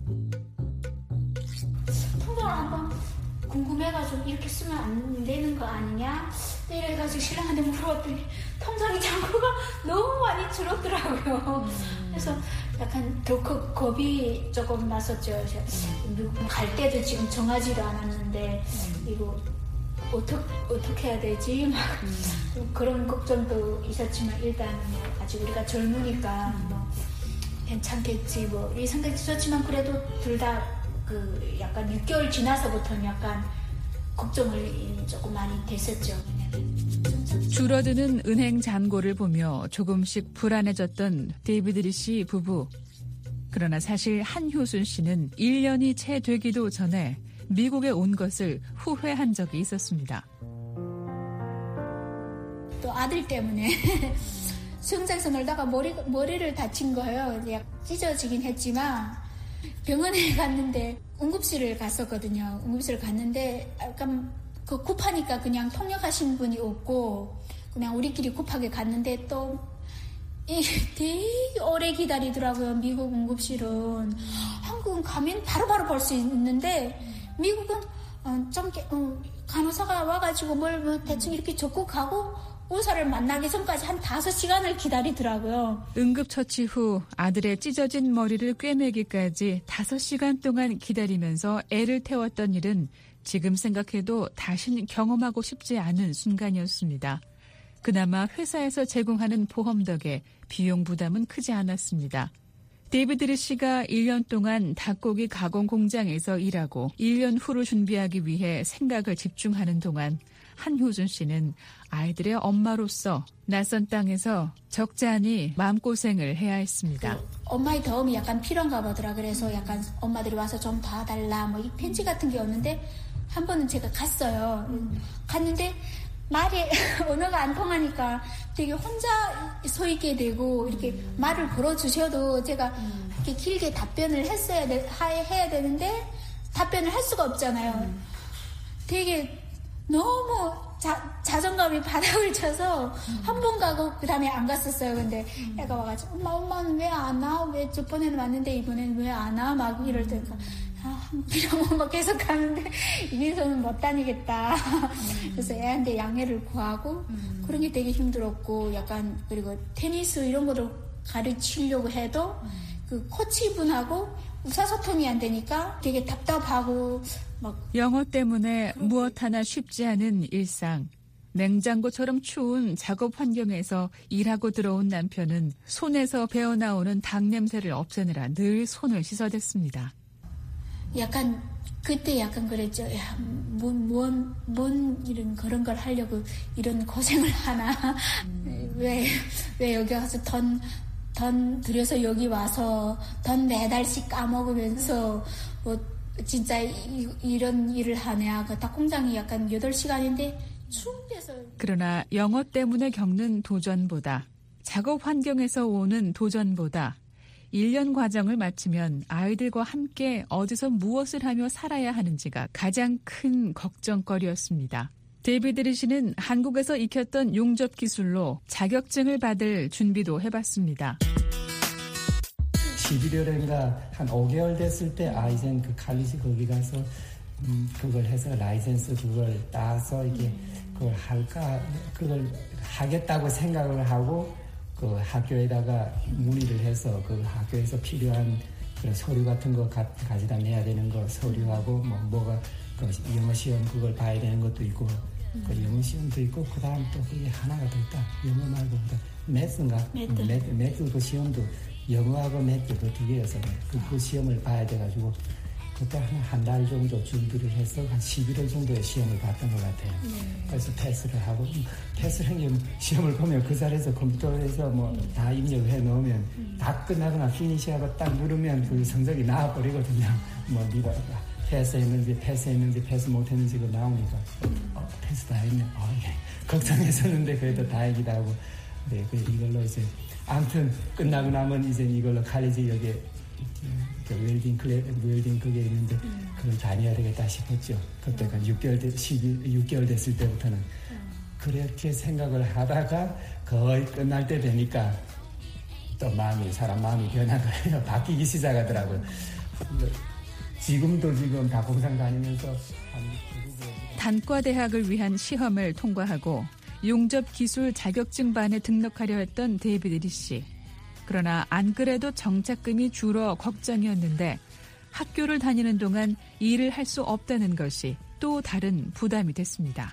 Speaker 7: 통장을 한번 궁금해가지고 이렇게 쓰면 안 되는 거 아니냐? 이래가지고 신랑한테 물어봤더니 통장의 잔고가 너무 많이 줄었더라고요. 그래서 약간 더 겁이 조금 났었죠. 미국 갈 때도 지금 정하지도 않았는데 이거 어떻게 어떻게 해야 되지? 막 그런 걱정도 있었지만 일단 뭐 아직 우리가 젊으니까 뭐 괜찮겠지 뭐 이 생각이 있었지만 그래도 둘 다 그 약간 육 개월 지나서부터는 약간 걱정을 조금 많이 됐었죠.
Speaker 3: 줄어드는 은행 잔고를 보며 조금씩 불안해졌던 데이비드 리시 부부. 그러나 사실 한효순 씨는 일 년이 채 되기도 전에 미국에 온 것을 후회한 적이 있었습니다.
Speaker 7: 또 아들 때문에 수영장에서 놀다가 머리, 머리를 다친 거예요. 찢어지긴 했지만 병원에 갔는데 응급실을 갔었거든요. 응급실을 갔는데 약간 그 급하니까 그냥 통역하신 분이 없고 그냥 우리끼리 급하게 갔는데 또 이 되게 오래 기다리더라고요. 미국 응급실은. 한국은 가면 바로바로 볼 수 있는데 미국은 어, 좀 어, 간호사가 와가지고 뭘 뭐 대충 이렇게 적고 가고 의사를 만나기 전까지 한 다섯 시간을 기다리더라고요.
Speaker 3: 응급처치 후 아들의 찢어진 머리를 꿰매기까지 다섯 시간 동안 기다리면서 애를 태웠던 일은 지금 생각해도 다신 경험하고 싶지 않은 순간이었습니다. 그나마 회사에서 제공하는 보험 덕에 비용 부담은 크지 않았습니다. 데이비드 리시가 일 년 동안 닭고기 가공 공장에서 일하고 일 년 후를 준비하기 위해 생각을 집중하는 동안 한효준 씨는 아이들의 엄마로서 낯선 땅에서 적잖이 마음고생을 해야 했습니다.
Speaker 7: 그 엄마의 도움이 약간 필요한가 보더라. 그래서 약간 엄마들이 와서 좀 도와달라 뭐 이 편지 같은 게 없는데 한 번은 제가 갔어요. 음. 갔는데 말이 언어가 안 통하니까 되게 혼자 서 있게 되고 이렇게 음. 말을 걸어주셔도 제가 음. 이렇게 길게 답변을 했어야 돼, 해야 되는데 답변을 할 수가 없잖아요. 음. 되게 너무 자, 자존감이 바닥을 쳐서 음. 한 번 가고 그 다음에 안 갔었어요. 근데 음. 애가 와가지고 엄마 엄마는 왜 안 와? 왜 저번에는 왔는데 이번에는 왜 안 와? 막 이럴 때니까 아, 이러면 막 계속 가는데 이래서는 못 다니겠다. 음. 그래서 애한테 양해를 구하고 음. 그런 게 되게 힘들었고 약간 그리고 테니스 이런 거를 가르치려고 해도 음. 그 코치분하고 의사소통이 안 되니까 되게 답답하고 막
Speaker 3: 영어 때문에 무엇 하나 쉽지 않은 일상. 냉장고처럼 추운 작업 환경에서 일하고 들어온 남편은 손에서 배어나오는 닭 냄새를 없애느라 늘 손을 씻어댔습니다.
Speaker 7: 약간 그때 약간 그랬죠. 야, 뭔, 뭔, 뭔 이런 그런 걸 하려고 이런 고생을 하나. 음. 왜, 왜 여기 와서 돈, 돈 들여서 여기 와서 돈 매달씩 까먹으면서 뭐 진짜 이, 이런 일을 하냐. 그 닭공장이 약간 여덟 시간인데 추운데서.
Speaker 3: 그러나 영어 때문에 겪는 도전보다 작업 환경에서 오는 도전보다 일 년 과정을 마치면 아이들과 함께 어디서 무엇을 하며 살아야 하는지가 가장 큰 걱정거리였습니다. 데이비드 리시는 한국에서 익혔던 용접 기술로 자격증을 받을 준비도 해봤습니다.
Speaker 6: 십일월인가 한 오 개월 됐을 때 아 이젠 그 칼리지 거기 가서 음, 그걸 해서 라이센스 그걸 따서 이게 그걸 할까 그걸 하겠다고 생각을 하고 그 학교에다가 문의를 해서 그 학교에서 필요한 그런 서류 같은 거 가, 가져다 내야 되는 거 서류하고 뭐 뭐가 그 영어 시험 그걸 봐야 되는 것도 있고 그 영어 시험도 있고 그 다음 또 그게 하나가 더 있다. 영어 말고 매스인가?
Speaker 7: 매트.
Speaker 6: 매트, 매트 그 시험도 영어하고 매트 그 두 개여서 그, 그 시험을 봐야 돼가지고 그때 한 한 달 정도 준비를 해서 한 십일월 정도에 시험을 봤던 것 같아요. 네. 그래서 패스를 하고 패스를 한 게 시험을 보면 그 자리에서 컴퓨터에서 뭐 다 입력을 해 놓으면 음. 다 끝나거나 피니시하고 딱 누르면 그 성적이 나와버리거든요. 뭐 네가 패스했는지 패스했는지 패스 못했는지 그 나오니까 어, 패스 다 했네. 어, 예. 걱정했었는데 그래도 다행이다 하고 네, 그 이걸로 이제 아무튼 끝나고 나면 이제 이걸로 칼리지 여기에 그 웰딩 클래 웰딩 그게 있는데 그걸 다녀야 되겠다 싶었죠. 그때가 육 개월 돼, 십이, 육 개월 됐을 때부터는 그렇게 생각을 하다가 거의 끝날 때 되니까 또 마음이 사람 마음이 변하더라고요. 바뀌기 시작하더라고요. 지금도 지금 다공상 다니면서
Speaker 3: 단과대학을 위한 시험을 통과하고 용접기술 자격증반에 등록하려 했던 데이비드 리 씨. 그러나 안 그래도 정착금이 줄어 걱정이었는데 학교를 다니는 동안 일을 할 수 없다는 것이 또 다른 부담이 됐습니다.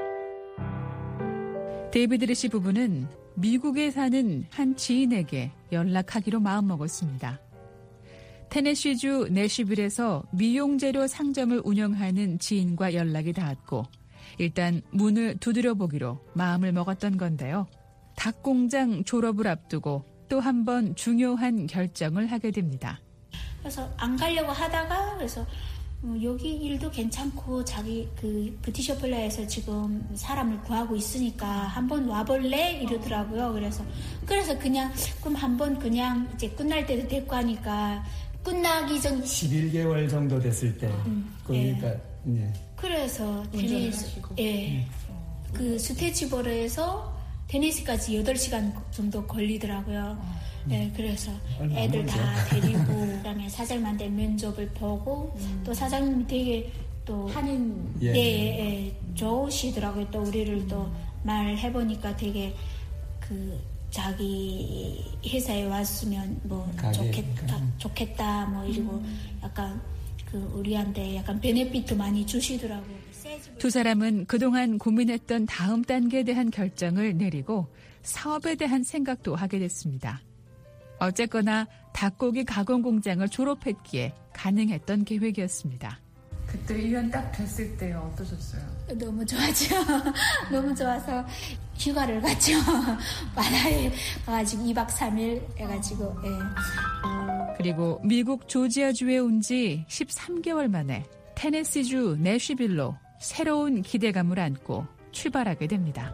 Speaker 3: 데이비드 리 씨 부부는 미국에 사는 한 지인에게 연락하기로 마음먹었습니다. 테네시주 내시빌에서 미용재료 상점을 운영하는 지인과 연락이 닿았고 일단 문을 두드려보기로 마음을 먹었던 건데요. 닭공장 졸업을 앞두고 또 한 번 중요한 결정을 하게 됩니다.
Speaker 7: 그래서 안 가려고 하다가 그래서 여기 일도 괜찮고 자기 그 뷰티셔플라에서 지금 사람을 구하고 있으니까 한번 와볼래 이러더라고요. 그래서 그래서 그냥 그럼 한번 그냥 이제 끝날 때도 됐고 하니까 끝나기 전
Speaker 6: 십일 개월 정도 됐을 때 음, 그러니까
Speaker 7: 예.
Speaker 6: 예.
Speaker 7: 그래서 테니스 예. 그 스테치보르에서 테니스까지 여덟 시간 정도 걸리더라고요. 음. 예, 그래서 애들 다 데리고 그다음에 사장님한테 면접을 보고 음. 또 사장님이 되게 또 하는 예. 예, 예, 좋으시더라고요. 또 우리를 또 말해 보니까 되게 그 자기 회사에 왔으면 뭐 가게, 좋겠다, 음. 좋겠다 뭐 이러고 음. 약간 그 우리한테 약간 베네핏도 많이 주시더라고요.
Speaker 3: 두 사람은 그동안 고민했던 다음 단계에 대한 결정을 내리고 사업에 대한 생각도 하게 됐습니다. 어쨌거나 닭고기 가공 공장을 졸업했기에 가능했던 계획이었습니다.
Speaker 8: 그때 일 년 딱 됐을 때 어떠셨어요?
Speaker 7: 너무 좋았죠. 너무 좋아서 휴가를 갔죠. 바다에 가가지고 이 박 삼 일 해가지고. 예.
Speaker 3: 그리고 미국 조지아주에 온 지 십삼 개월 만에 테네시주 내쉬빌로 새로운 기대감을 안고 출발하게 됩니다.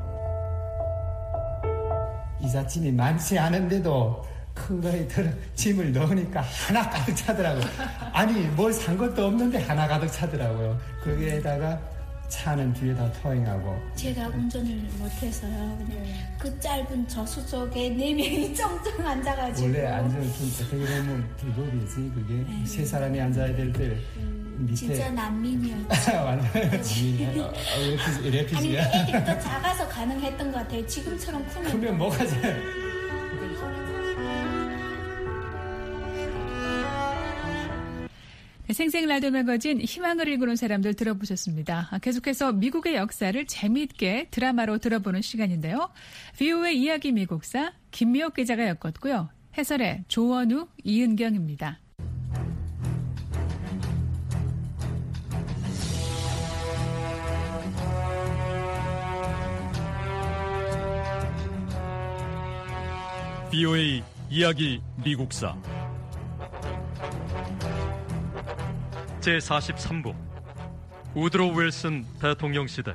Speaker 6: 이삿짐이 많지 않은데도 큰 거에 들어 짐을 넣으니까 하나 가득 차더라고요. 아니 뭘 산 것도 없는데 하나 가득 차더라고요. 거기에다가 차는 뒤에다 토잉하고.
Speaker 7: 제가 운전을 못해서요. 그냥 그 짧은 저수족에 네 명이 쩡쩡 앉아가지고.
Speaker 6: 원래 앉으면 어떻게 보면 불법이지 그게. 네. 세 사람이 앉아야 될 때 밑에.
Speaker 7: 진짜 난민이었죠.
Speaker 6: 완전 난민이야. 레피지야.
Speaker 7: 아니 애들이 더 작아서 가능했던 것 같아요. 지금처럼 크면.
Speaker 6: 크면 뭐가 돼.
Speaker 3: 생생 라디오 매거진 희망을 일구는 사람들 들어보셨습니다. 계속해서 미국의 역사를 재미있게 드라마로 들어보는 시간인데요. 브이오에이 이야기 미국사 김미옥 기자가 엮었고요. 해설의 조원우, 이은경입니다.
Speaker 2: 브이오에이 이야기 미국사 제사십삼 부 우드로 윌슨 대통령 시대.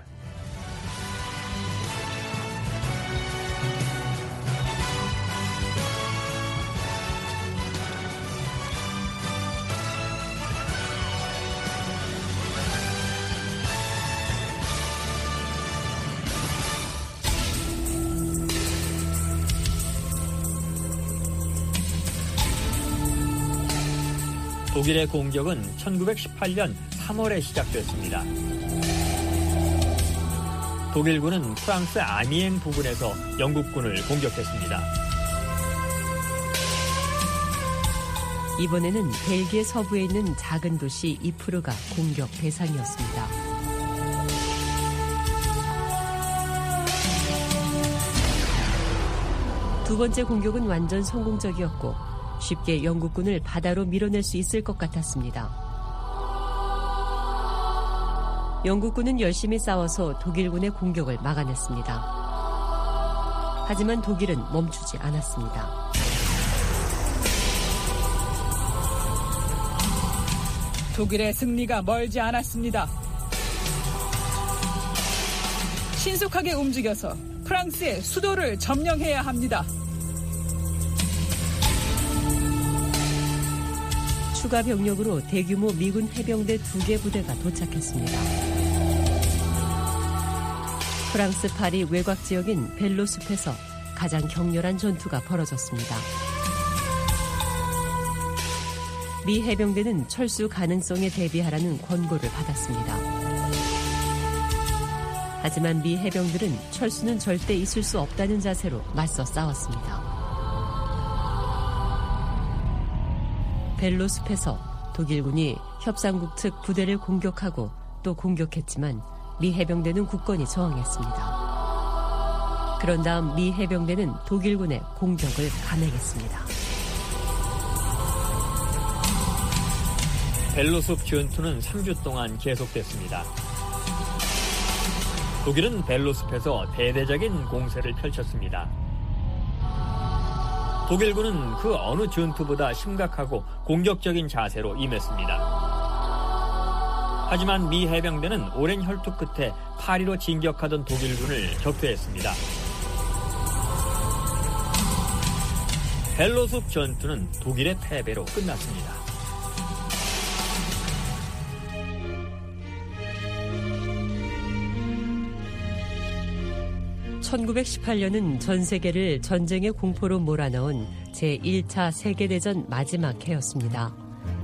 Speaker 9: 독일의 공격은 천구백십팔 년 삼월에 시작됐습니다. 독일군은 프랑스 아미엥 부근에서 영국군을 공격했습니다.
Speaker 10: 이번에는 벨기에 서부에 있는 작은 도시 이프르가 공격 대상이었습니다. 두 번째 공격은 완전 성공적이었고 쉽게 영국군을 바다로 밀어낼 수 있을 것 같았습니다. 영국군은 열심히 싸워서 독일군의 공격을 막아냈습니다. 하지만 독일은 멈추지 않았습니다.
Speaker 3: 독일의 승리가 멀지 않았습니다. 신속하게 움직여서 프랑스의 수도를 점령해야 합니다.
Speaker 10: 추가 병력으로 대규모 미군 해병대 두 개 부대가 도착했습니다. 프랑스 파리 외곽 지역인 벨로 숲에서 가장 격렬한 전투가 벌어졌습니다. 미 해병대는 철수 가능성에 대비하라는 권고를 받았습니다. 하지만 미 해병들은 철수는 절대 있을 수 없다는 자세로 맞서 싸웠습니다. 벨로 숲에서 독일군이 협상국 측 부대를 공격하고 또 공격했지만 미 해병대는 굳건히 저항했습니다. 그런 다음 미 해병대는 독일군의 공격을 감행했습니다.
Speaker 9: 벨로숲 전투는 삼 주 동안 계속됐습니다. 독일은 벨로숲에서 대대적인 공세를 펼쳤습니다. 독일군은 그 어느 전투보다 심각하고 공격적인 자세로 임했습니다. 하지만 미 해병대는 오랜 혈투 끝에 파리로 진격하던 독일군을 격퇴했습니다. 벨로숲 전투는 독일의 패배로 끝났습니다.
Speaker 10: 천구백십팔 년은 전 세계를 전쟁의 공포로 몰아넣은 제일 차 세계대전 마지막 해였습니다.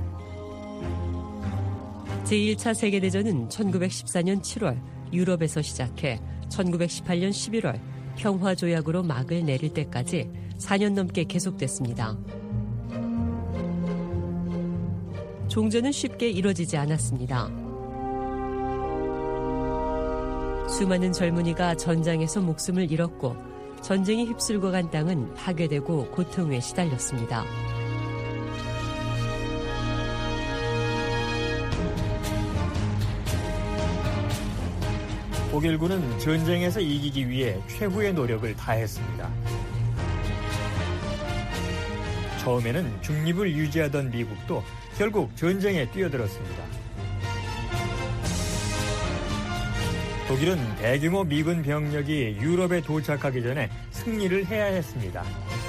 Speaker 10: 제일 차 세계대전은 천구백십사 년 칠월 유럽에서 시작해 천구백십팔 년 십일월 평화조약으로 막을 내릴 때까지 사 년 넘게 계속됐습니다. 종전은 쉽게 이루어지지 않았습니다. 수많은 젊은이가 전장에서 목숨을 잃었고 전쟁이 휩쓸고 간 땅은 파괴되고 고통에 시달렸습니다.
Speaker 9: 독일군은 전쟁에서 이기기 위해 최후의 노력을 다했습니다. 처음에는 중립을 유지하던 미국도 결국 전쟁에 뛰어들었습니다. 독일은 대규모 미군 병력이 유럽에 도착하기 전에 승리를 해야 했습니다.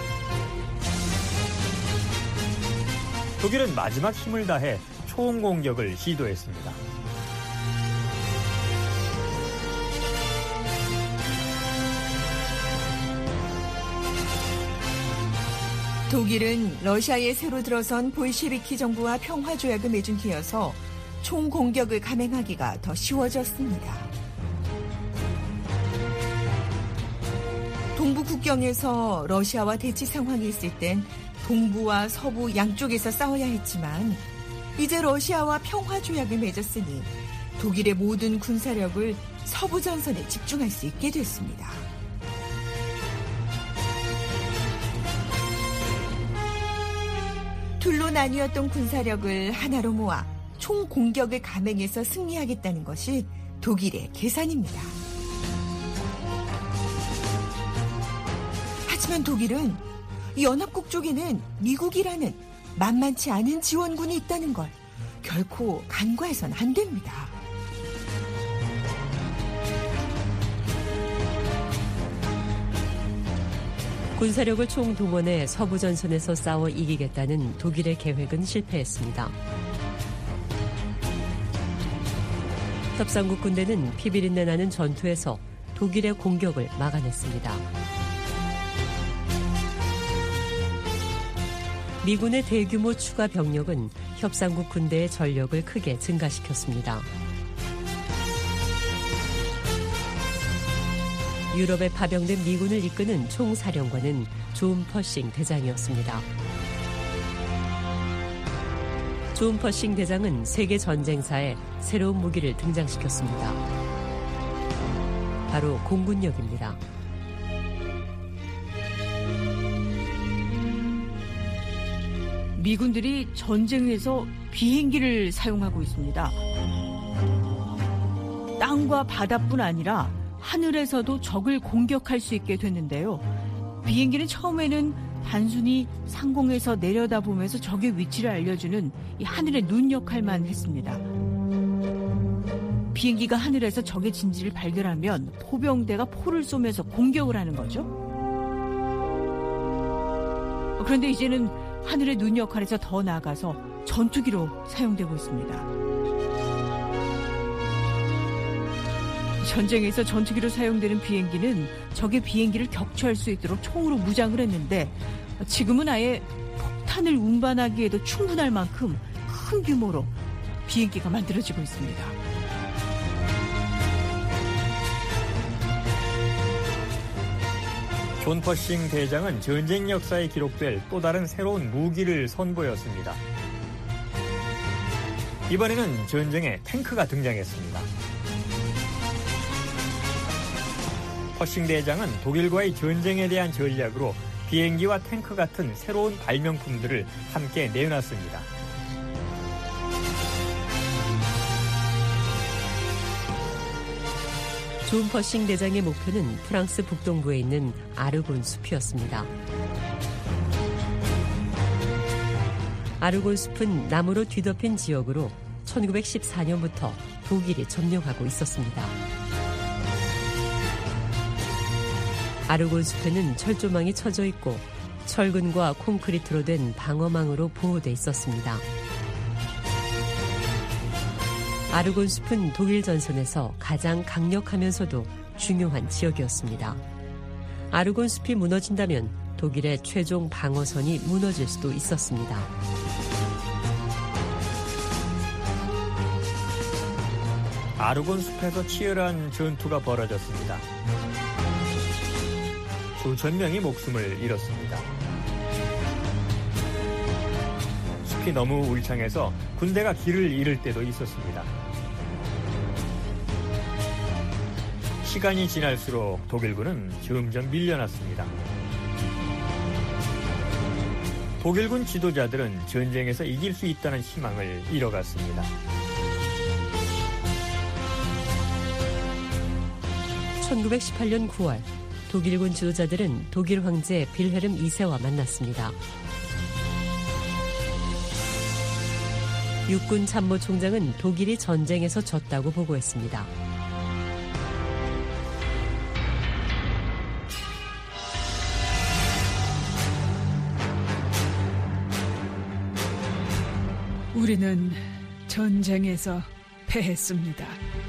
Speaker 9: 독일은 마지막 힘을 다해 총공격을 시도했습니다.
Speaker 11: 독일은 러시아에 새로 들어선 볼셰비키 정부와 평화조약을 맺은 뒤여서 총공격을 감행하기가 더 쉬워졌습니다. 동부 국경에서 러시아와 대치 상황이 있을 땐 동부와 서부 양쪽에서 싸워야 했지만 이제 러시아와 평화조약을 맺었으니 독일의 모든 군사력을 서부 전선에 집중할 수 있게 됐습니다. 둘로 나뉘었던 군사력을 하나로 모아 총공격을 감행해서 승리하겠다는 것이 독일의 계산입니다. 하지만 독일은 연합국 쪽에는 미국이라는 만만치 않은 지원군이 있다는 걸 결코 간과해서는 안 됩니다.
Speaker 10: 군사력을 총동원해 서부 전선에서 싸워 이기겠다는 독일의 계획은 실패했습니다. 협상국 군대는 피비린내 나는 전투에서 독일의 공격을 막아냈습니다. 미군의 대규모 추가 병력은 협상국 군대의 전력을 크게 증가시켰습니다. 유럽에 파병된 미군을 이끄는 총사령관은 존 퍼싱 대장이었습니다. 존 퍼싱 대장은 세계 전쟁사에 새로운 무기를 등장시켰습니다. 바로 공군력입니다.
Speaker 11: 미군들이 전쟁에서 비행기를 사용하고 있습니다. 땅과 바다뿐 아니라 하늘에서도 적을 공격할 수 있게 됐는데요. 비행기는 처음에는 단순히 상공에서 내려다보면서 적의 위치를 알려주는 이 하늘의 눈 역할만 했습니다. 비행기가 하늘에서 적의 진지를 발견하면 포병대가 포를 쏘면서 공격을 하는 거죠. 그런데 이제는 하늘의 눈 역할에서 더 나아가서 전투기로 사용되고 있습니다. 전쟁에서 전투기로 사용되는 비행기는 적의 비행기를 격추할 수 있도록 총으로 무장을 했는데 지금은 아예 폭탄을 운반하기에도 충분할 만큼 큰 규모로 비행기가 만들어지고 있습니다.
Speaker 9: 존 퍼싱 대장은 전쟁 역사에 기록될 또 다른 새로운 무기를 선보였습니다. 이번에는 전쟁에 탱크가 등장했습니다. 퍼싱 대장은 독일과의 전쟁에 대한 전략으로 비행기와 탱크 같은 새로운 발명품들을 함께 내놨습니다.
Speaker 10: 존 퍼싱 대장의 목표는 프랑스 북동부에 있는 아르곤 숲이었습니다. 아르곤 숲은 나무로 뒤덮인 지역으로 천구백십사 년부터 독일이 점령하고 있었습니다. 아르곤 숲에는 철조망이 쳐져 있고 철근과 콘크리트로 된 방어망으로 보호돼 있었습니다. 아르곤 숲은 독일 전선에서 가장 강력하면서도 중요한 지역이었습니다. 아르곤 숲이 무너진다면 독일의 최종 방어선이 무너질 수도 있었습니다.
Speaker 9: 아르곤 숲에서 치열한 전투가 벌어졌습니다. 수천 명이 목숨을 잃었습니다. 숲이 너무 울창해서 군대가 길을 잃을 때도 있었습니다. 시간이 지날수록 독일군은 점점 밀려났습니다. 독일군 지도자들은 전쟁에서 이길 수 있다는 희망을 잃어갔습니다.
Speaker 10: 천구백십팔 년 구월 독일군 지도자들은 독일 황제 빌헬름 이 세와 만났습니다. 육군 참모총장은 독일이 전쟁에서 졌다고 보고했습니다.
Speaker 3: 우리는 전쟁에서 패했습니다.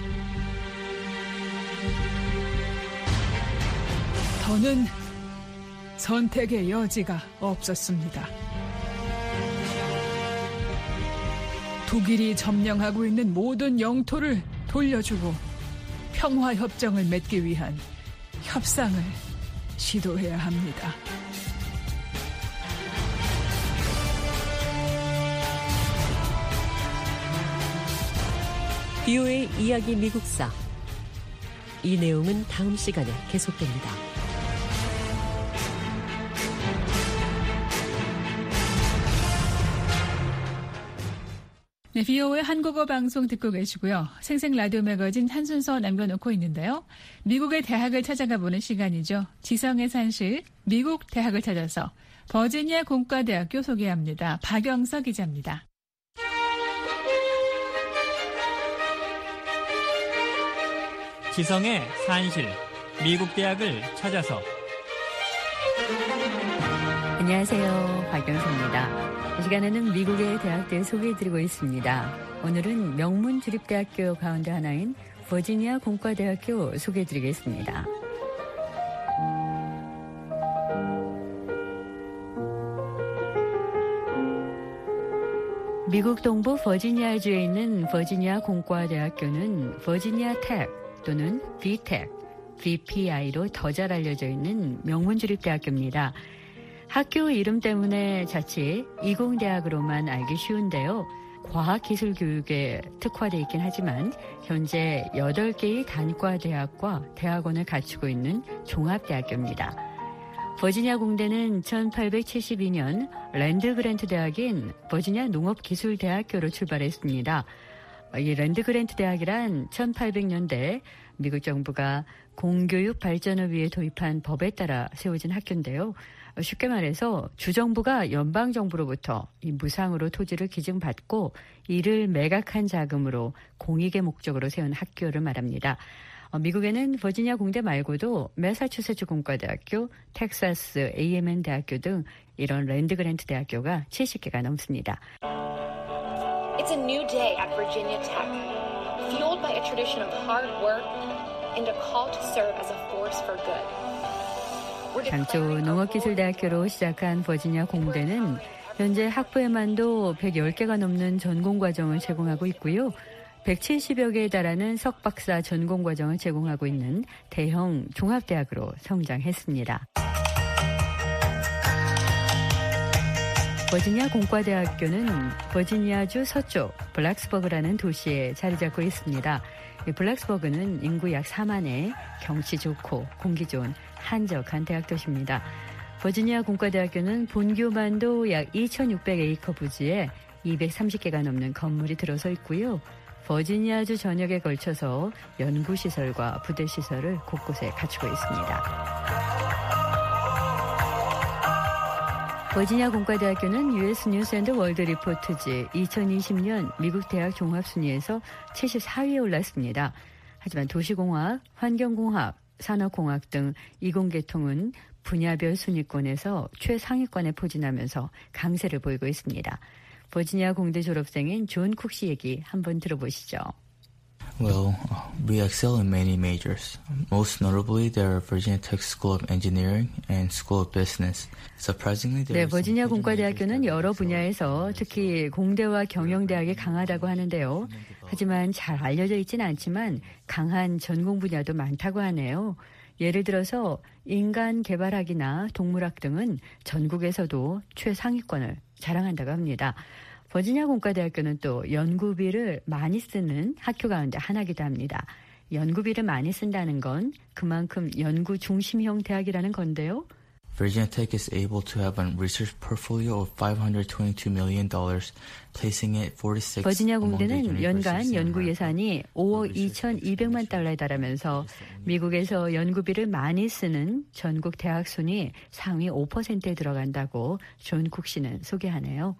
Speaker 3: 더는 선택의 여지가 없었습니다. 독일이 점령하고 있는 모든 영토를 돌려주고 평화협정을 맺기 위한 협상을 시도해야 합니다.
Speaker 10: 비오에이 이야기 미국사. 이 내용은 다음 시간에 계속됩니다.
Speaker 3: 네, 비오에이 한국어 방송 듣고 계시고요. 생생 라디오 매거진 한 순서 남겨놓고 있는데요. 미국의 대학을 찾아가 보는 시간이죠. 지성의 산실, 미국 대학을 찾아서 버지니아 공과대학교 소개합니다. 박영서 기자입니다.
Speaker 9: 지성의 산실, 미국 대학을 찾아서.
Speaker 12: 안녕하세요. 박영서입니다. 이 시간에는 미국의 대학들 소개해드리고 있습니다. 오늘은 명문 주립대학교 가운데 하나인 버지니아 공과대학교 소개해드리겠습니다. 미국 동부 버지니아주에 있는 버지니아 공과대학교는 버지니아 텍 또는 비텍, 비피아이로 더 잘 알려져 있는 명문 주립대학교입니다. 학교 이름 때문에 자칫 이공대학으로만 알기 쉬운데요. 과학기술교육에 특화되어 있긴 하지만 현재 여덟 개의 단과대학과 대학원을 갖추고 있는 종합대학교입니다. 버지니아 공대는 천팔백칠십이 년 랜드 그랜트 대학인 버지니아 농업기술대학교로 출발했습니다. 이 랜드 그랜트 대학이란 천팔백 년대 미국 정부가 공교육 발전을 위해 도입한 법에 따라 세워진 학교인데요. 쉽게 말해서 주정부가 연방정부로부터 이 무상으로 토지를 기증받고 이를 매각한 자금으로 공익의 목적으로 세운 학교를 말합니다. 미국에는 버지니아 공대 말고도 매사추세츠 공과대학교, 텍사스 에이엠엔 대학교 등 이런 랜드 그랜트 대학교가 칠십 개가 넘습니다.
Speaker 13: It's a new day at Virginia Tech, fueled by a tradition of hard work and a call to serve as a force for good.
Speaker 12: 당초 농업기술대학교로 시작한 버지니아 공대는 현재 학부에만도 백십 개가 넘는 전공과정을 제공하고 있고요. 백칠십여 개에 달하는 석박사 전공과정을 제공하고 있는 대형 종합대학으로 성장했습니다. 버지니아 공과대학교는 버지니아주 서쪽 블랙스버그라는 도시에 자리 잡고 있습니다. 블랙스버그는 인구 약 사만의 경치 좋고 공기 좋은 한적한 대학 도시입니다. 버지니아 공과대학교는 본교만도 약 이천육백 에이커 부지에 이백삼십 개가 넘는 건물이 들어서 있고요. 버지니아주 전역에 걸쳐서 연구시설과 부대시설을 곳곳에 갖추고 있습니다. 버지니아 공과대학교는 유에스 뉴스 앤드 월드 리포트지 이천이십 년 미국 대학 종합순위에서 칠십사 위에 올랐습니다. 하지만 도시공학, 환경공학, 산업공학 등 이공계통은 분야별 순위권에서 최상위권에 포진하면서 강세를 보이고 있습니다. 버지니아 공대 졸업생인 존 쿡 씨 얘기 한번 들어보시죠.
Speaker 14: Well, we excel in many majors. Most notably, there are Virginia Tech School of Engineering and School of Business. Surprisingly, there
Speaker 12: 네, 버지니아 공과대학교는 여러 분야에서 특히 공대와 경영대학이 강하다고 하는데요. 하지만 잘 알려져 있지는 않지만 강한 전공 분야도 많다고 하네요. 예를 들어서 인간 개발학이나 동물학 등은 전국에서도 최상위권을 자랑한다고 합니다. 버지니아 공과대학교는 또 연구비를 많이 쓰는 학교 가운데 하나이기도 합니다. 연구비를 많이 쓴다는 건 그만큼 연구 중심형 대학이라는 건데요.
Speaker 14: Virginia Tech is able to have a research portfolio of five hundred twenty-two million dollars, placing it forty-six.
Speaker 12: 버지니아 공대는 연간 연구 예산이 오억 이천이백만 달러에 달하면서 미국에서 연구비를 많이 쓰는 전국 대학 순위 상위 오 퍼센트에 들어간다고 존 쿡 씨는 소개하네요.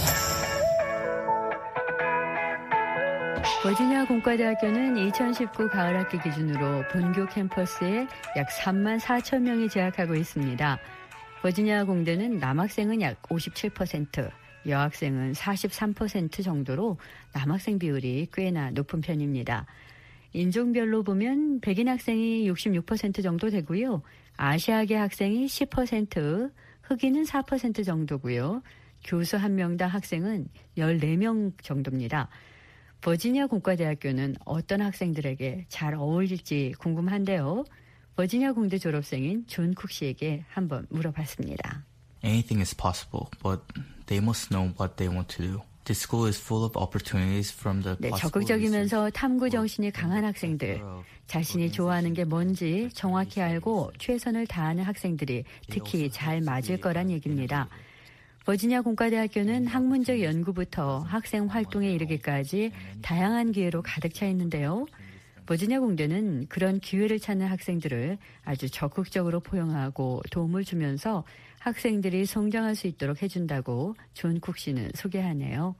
Speaker 12: 버지니아 공과대학교는 이천십구 가을학기 기준으로 본교 캠퍼스에 약 삼만 사천 명이 재학하고 있습니다. 버지니아 공대는 남학생은 약 오십칠 퍼센트, 여학생은 사십삼 퍼센트 정도로 남학생 비율이 꽤나 높은 편입니다. 인종별로 보면 백인 학생이 육십육 퍼센트 정도 되고요. 아시아계 학생이 십 퍼센트, 흑인은 사 퍼센트 정도고요. 교수 한 명당 학생은 열네 명 정도입니다. 버지니아 공과대학교는 어떤 학생들에게 잘 어울릴지 궁금한데요. 버지니아 공대 졸업생인 존 쿡 씨에게 한번 물어봤습니다.
Speaker 14: Anything is possible, but they must know what they want to do. This school is full of opportunities from the
Speaker 12: 네, 적극적이면서 탐구 정신이 강한 학생들, 자신이 좋아하는 게 뭔지 정확히 알고 최선을 다하는 학생들이 특히 잘 맞을 거란 얘기입니다. 버지니아 공과대학교는 학문적 연구부터 학생 활동에 이르기까지 다양한 기회로 가득 차 있는데요. 버지니아 공대는 그런 기회를 찾는 학생들을 아주 적극적으로 포용하고 도움을 주면서 학생들이 성장할 수 있도록 해준다고 존 쿡 씨는 소개하네요.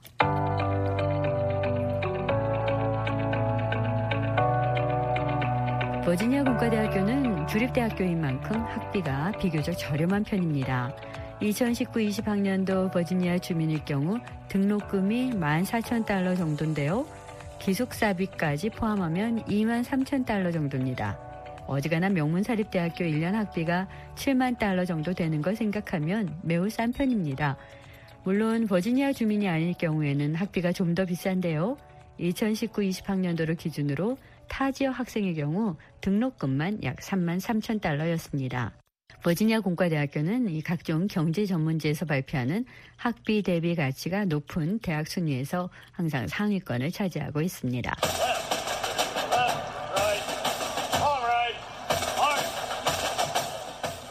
Speaker 12: 버지니아 공과대학교는 주립대학교인 만큼 학비가 비교적 저렴한 편입니다. 이천십구 이십 학년도 버지니아 주민일 경우 등록금이 만 사천 달러 정도인데요. 기숙사비까지 포함하면 이만 삼천 달러 정도입니다. 어지간한 명문사립대학교 일 년 학비가 칠만 달러 정도 되는 걸 생각하면 매우 싼 편입니다. 물론 버지니아 주민이 아닐 경우에는 학비가 좀 더 비싼데요. 이천십구 이십 학년도를 기준으로 타 지역 학생의 경우 등록금만 약 삼만 삼천 달러였습니다. 버지니아 공과대학교는 이 각종 경제 전문지에서 발표하는 학비 대비 가치가 높은 대학 순위에서 항상 상위권을 차지하고 있습니다.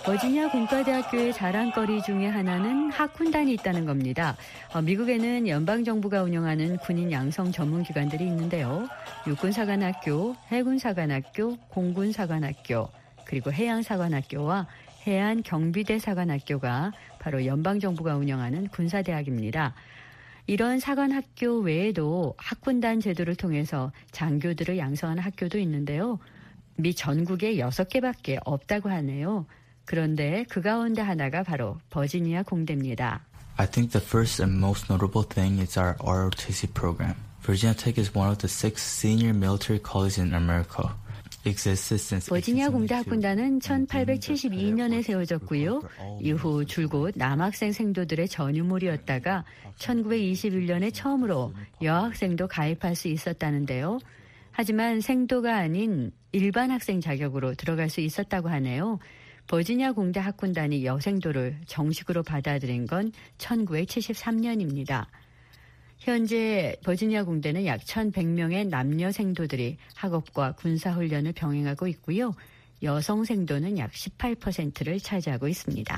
Speaker 12: 버지니아 공과대학교의 자랑거리 중에 하나는 학군단이 있다는 겁니다. 어, 미국에는 연방정부가 운영하는 군인 양성 전문기관들이 있는데요. 육군사관학교, 해군사관학교, 공군사관학교, 그리고 해양사관학교와 해안경비대 사관학교가 바로 연방정부가 운영하는 군사대학입니다. 이런 사관학교 외에도 학군단 제도를 통해서 장교들을 양성하는 학교도 있는데요. 미 전국에 여섯 개밖에 없다고 하네요. 그런데 그 가운데 하나가 바로 버지니아 공대입니다.
Speaker 14: I think the first and most notable thing is our R O T C program. Virginia Tech is one of the six senior military colleges in America.
Speaker 12: 버지니아 공대 학군단은 천팔백칠십이 년에 세워졌고요. 이후 줄곧 남학생 생도들의 전유물이었다가 천구백이십일 년에 처음으로 여학생도 가입할 수 있었다는데요. 하지만 생도가 아닌 일반 학생 자격으로 들어갈 수 있었다고 하네요. 버지니아 공대 학군단이 여생도를 정식으로 받아들인 건 천구백칠십삼 년입니다. 현재 버지니아 공대는 약 천백 명의 남녀 생도들이 학업과 군사훈련을 병행하고 있고요. 여성 생도는 약 십팔 퍼센트를 차지하고 있습니다.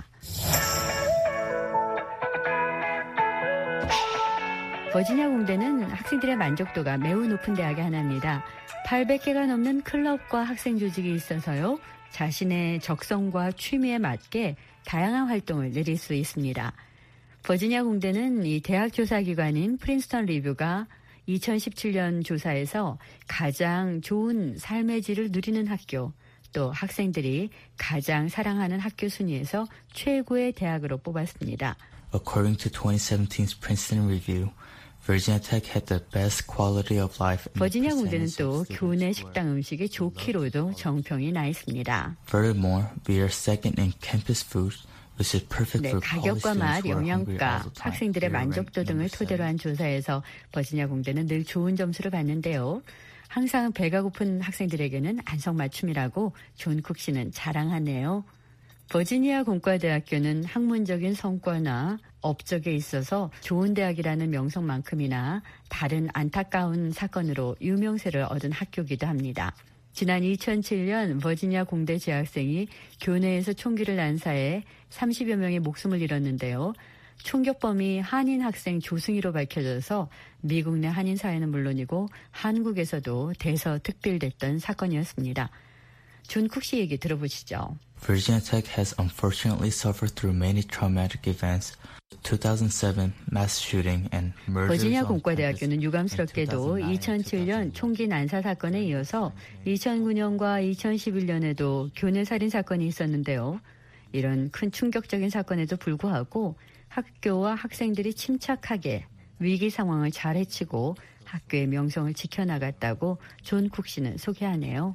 Speaker 12: 버지니아 공대는 학생들의 만족도가 매우 높은 대학의 하나입니다. 팔백 개가 넘는 클럽과 학생 조직이 있어서요. 자신의 적성과 취미에 맞게 다양한 활동을 내릴 수 있습니다. 버지니아 공대는 이 대학 조사기관인 프린스턴 리뷰가 이천십칠 년 조사에서 가장 좋은 삶의 질을 누리는 학교, 또 학생들이 가장 사랑하는 학교 순위에서 최고의 대학으로 뽑았습니다.
Speaker 14: According to twenty seventeen's Princeton Review, Virginia Tech had the best quality of life.
Speaker 12: 버지니아 공대는 또 교내 식당 음식이 좋기로도 정평이 나 있습니다.
Speaker 14: Furthermore, we are second in campus food.
Speaker 12: 네, 가격과 맛, 영양가, 학생들의 만족도 등을 토대로 한 조사에서 버지니아 공대는 늘 좋은 점수를 받는데요. 항상 배가 고픈 학생들에게는 안성맞춤이라고 존 쿡 씨는 자랑하네요. 버지니아 공과대학교는 학문적인 성과나 업적에 있어서 좋은 대학이라는 명성만큼이나 다른 안타까운 사건으로 유명세를 얻은 학교이기도 합니다. 지난 이천칠 년 버지니아 공대 재학생이 교내에서 총기를 난사해 삼십여 명이 목숨을 잃었는데요. 총격범이 한인 학생 조승희로 밝혀져서 미국 내 한인 사회는 물론이고 한국에서도 대서특필됐던 사건이었습니다. 존 쿡 씨 얘기 들어보시죠.
Speaker 14: Virginia Tech has unfortunately suffered through many traumatic events. two thousand seven mass shooting and murders.
Speaker 12: 버지니아 공과대학교는 유감스럽게도 이천칠 년 총기 난사 사건에 이어서 이천구 년과 이천십일 년에도 교내 살인 사건이 있었는데요. 이런 큰 충격적인 사건에도 불구하고 학교와 학생들이 침착하게 위기 상황을 잘 해치고 학교의 명성을 지켜나갔다고 존 쿡 씨는 소개하네요.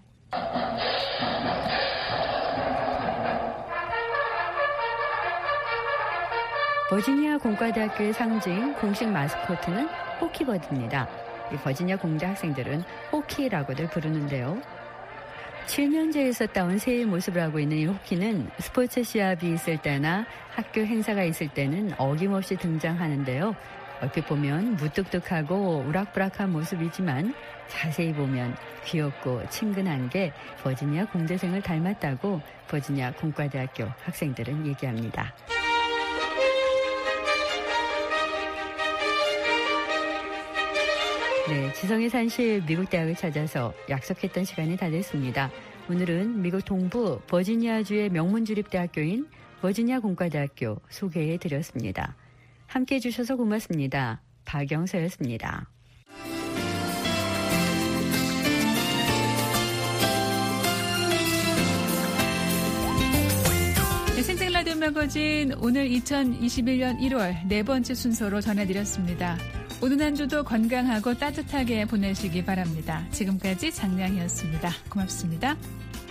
Speaker 12: 버지니아 공과대학교의 상징 공식 마스코트는 호키버드입니다. 이 버지니아 공대 학생들은 호키라고들 부르는데요. 칠면제에서 따온 새의 모습을 하고 있는 이 호키는 스포츠 시합이 있을 때나 학교 행사가 있을 때는 어김없이 등장하는데요. 얼핏 보면 무뚝뚝하고 우락부락한 모습이지만 자세히 보면 귀엽고 친근한 게 버지니아 공대생을 닮았다고 버지니아 공과대학교 학생들은 얘기합니다. 네, 지성의 산실 미국 대학을 찾아서 약속했던 시간이 다 됐습니다. 오늘은 미국 동부 버지니아주의 명문주립대학교인 버지니아 공과대학교 소개해드렸습니다. 함께해 주셔서 고맙습니다. 박영서였습니다.
Speaker 3: 네, 생생라디오 매거진 오늘 이천이십일 년 일월 네 번째 순서로 전해드렸습니다. 오늘 한 주도 건강하고 따뜻하게 보내시기 바랍니다. 지금까지 장량이었습니다. 고맙습니다.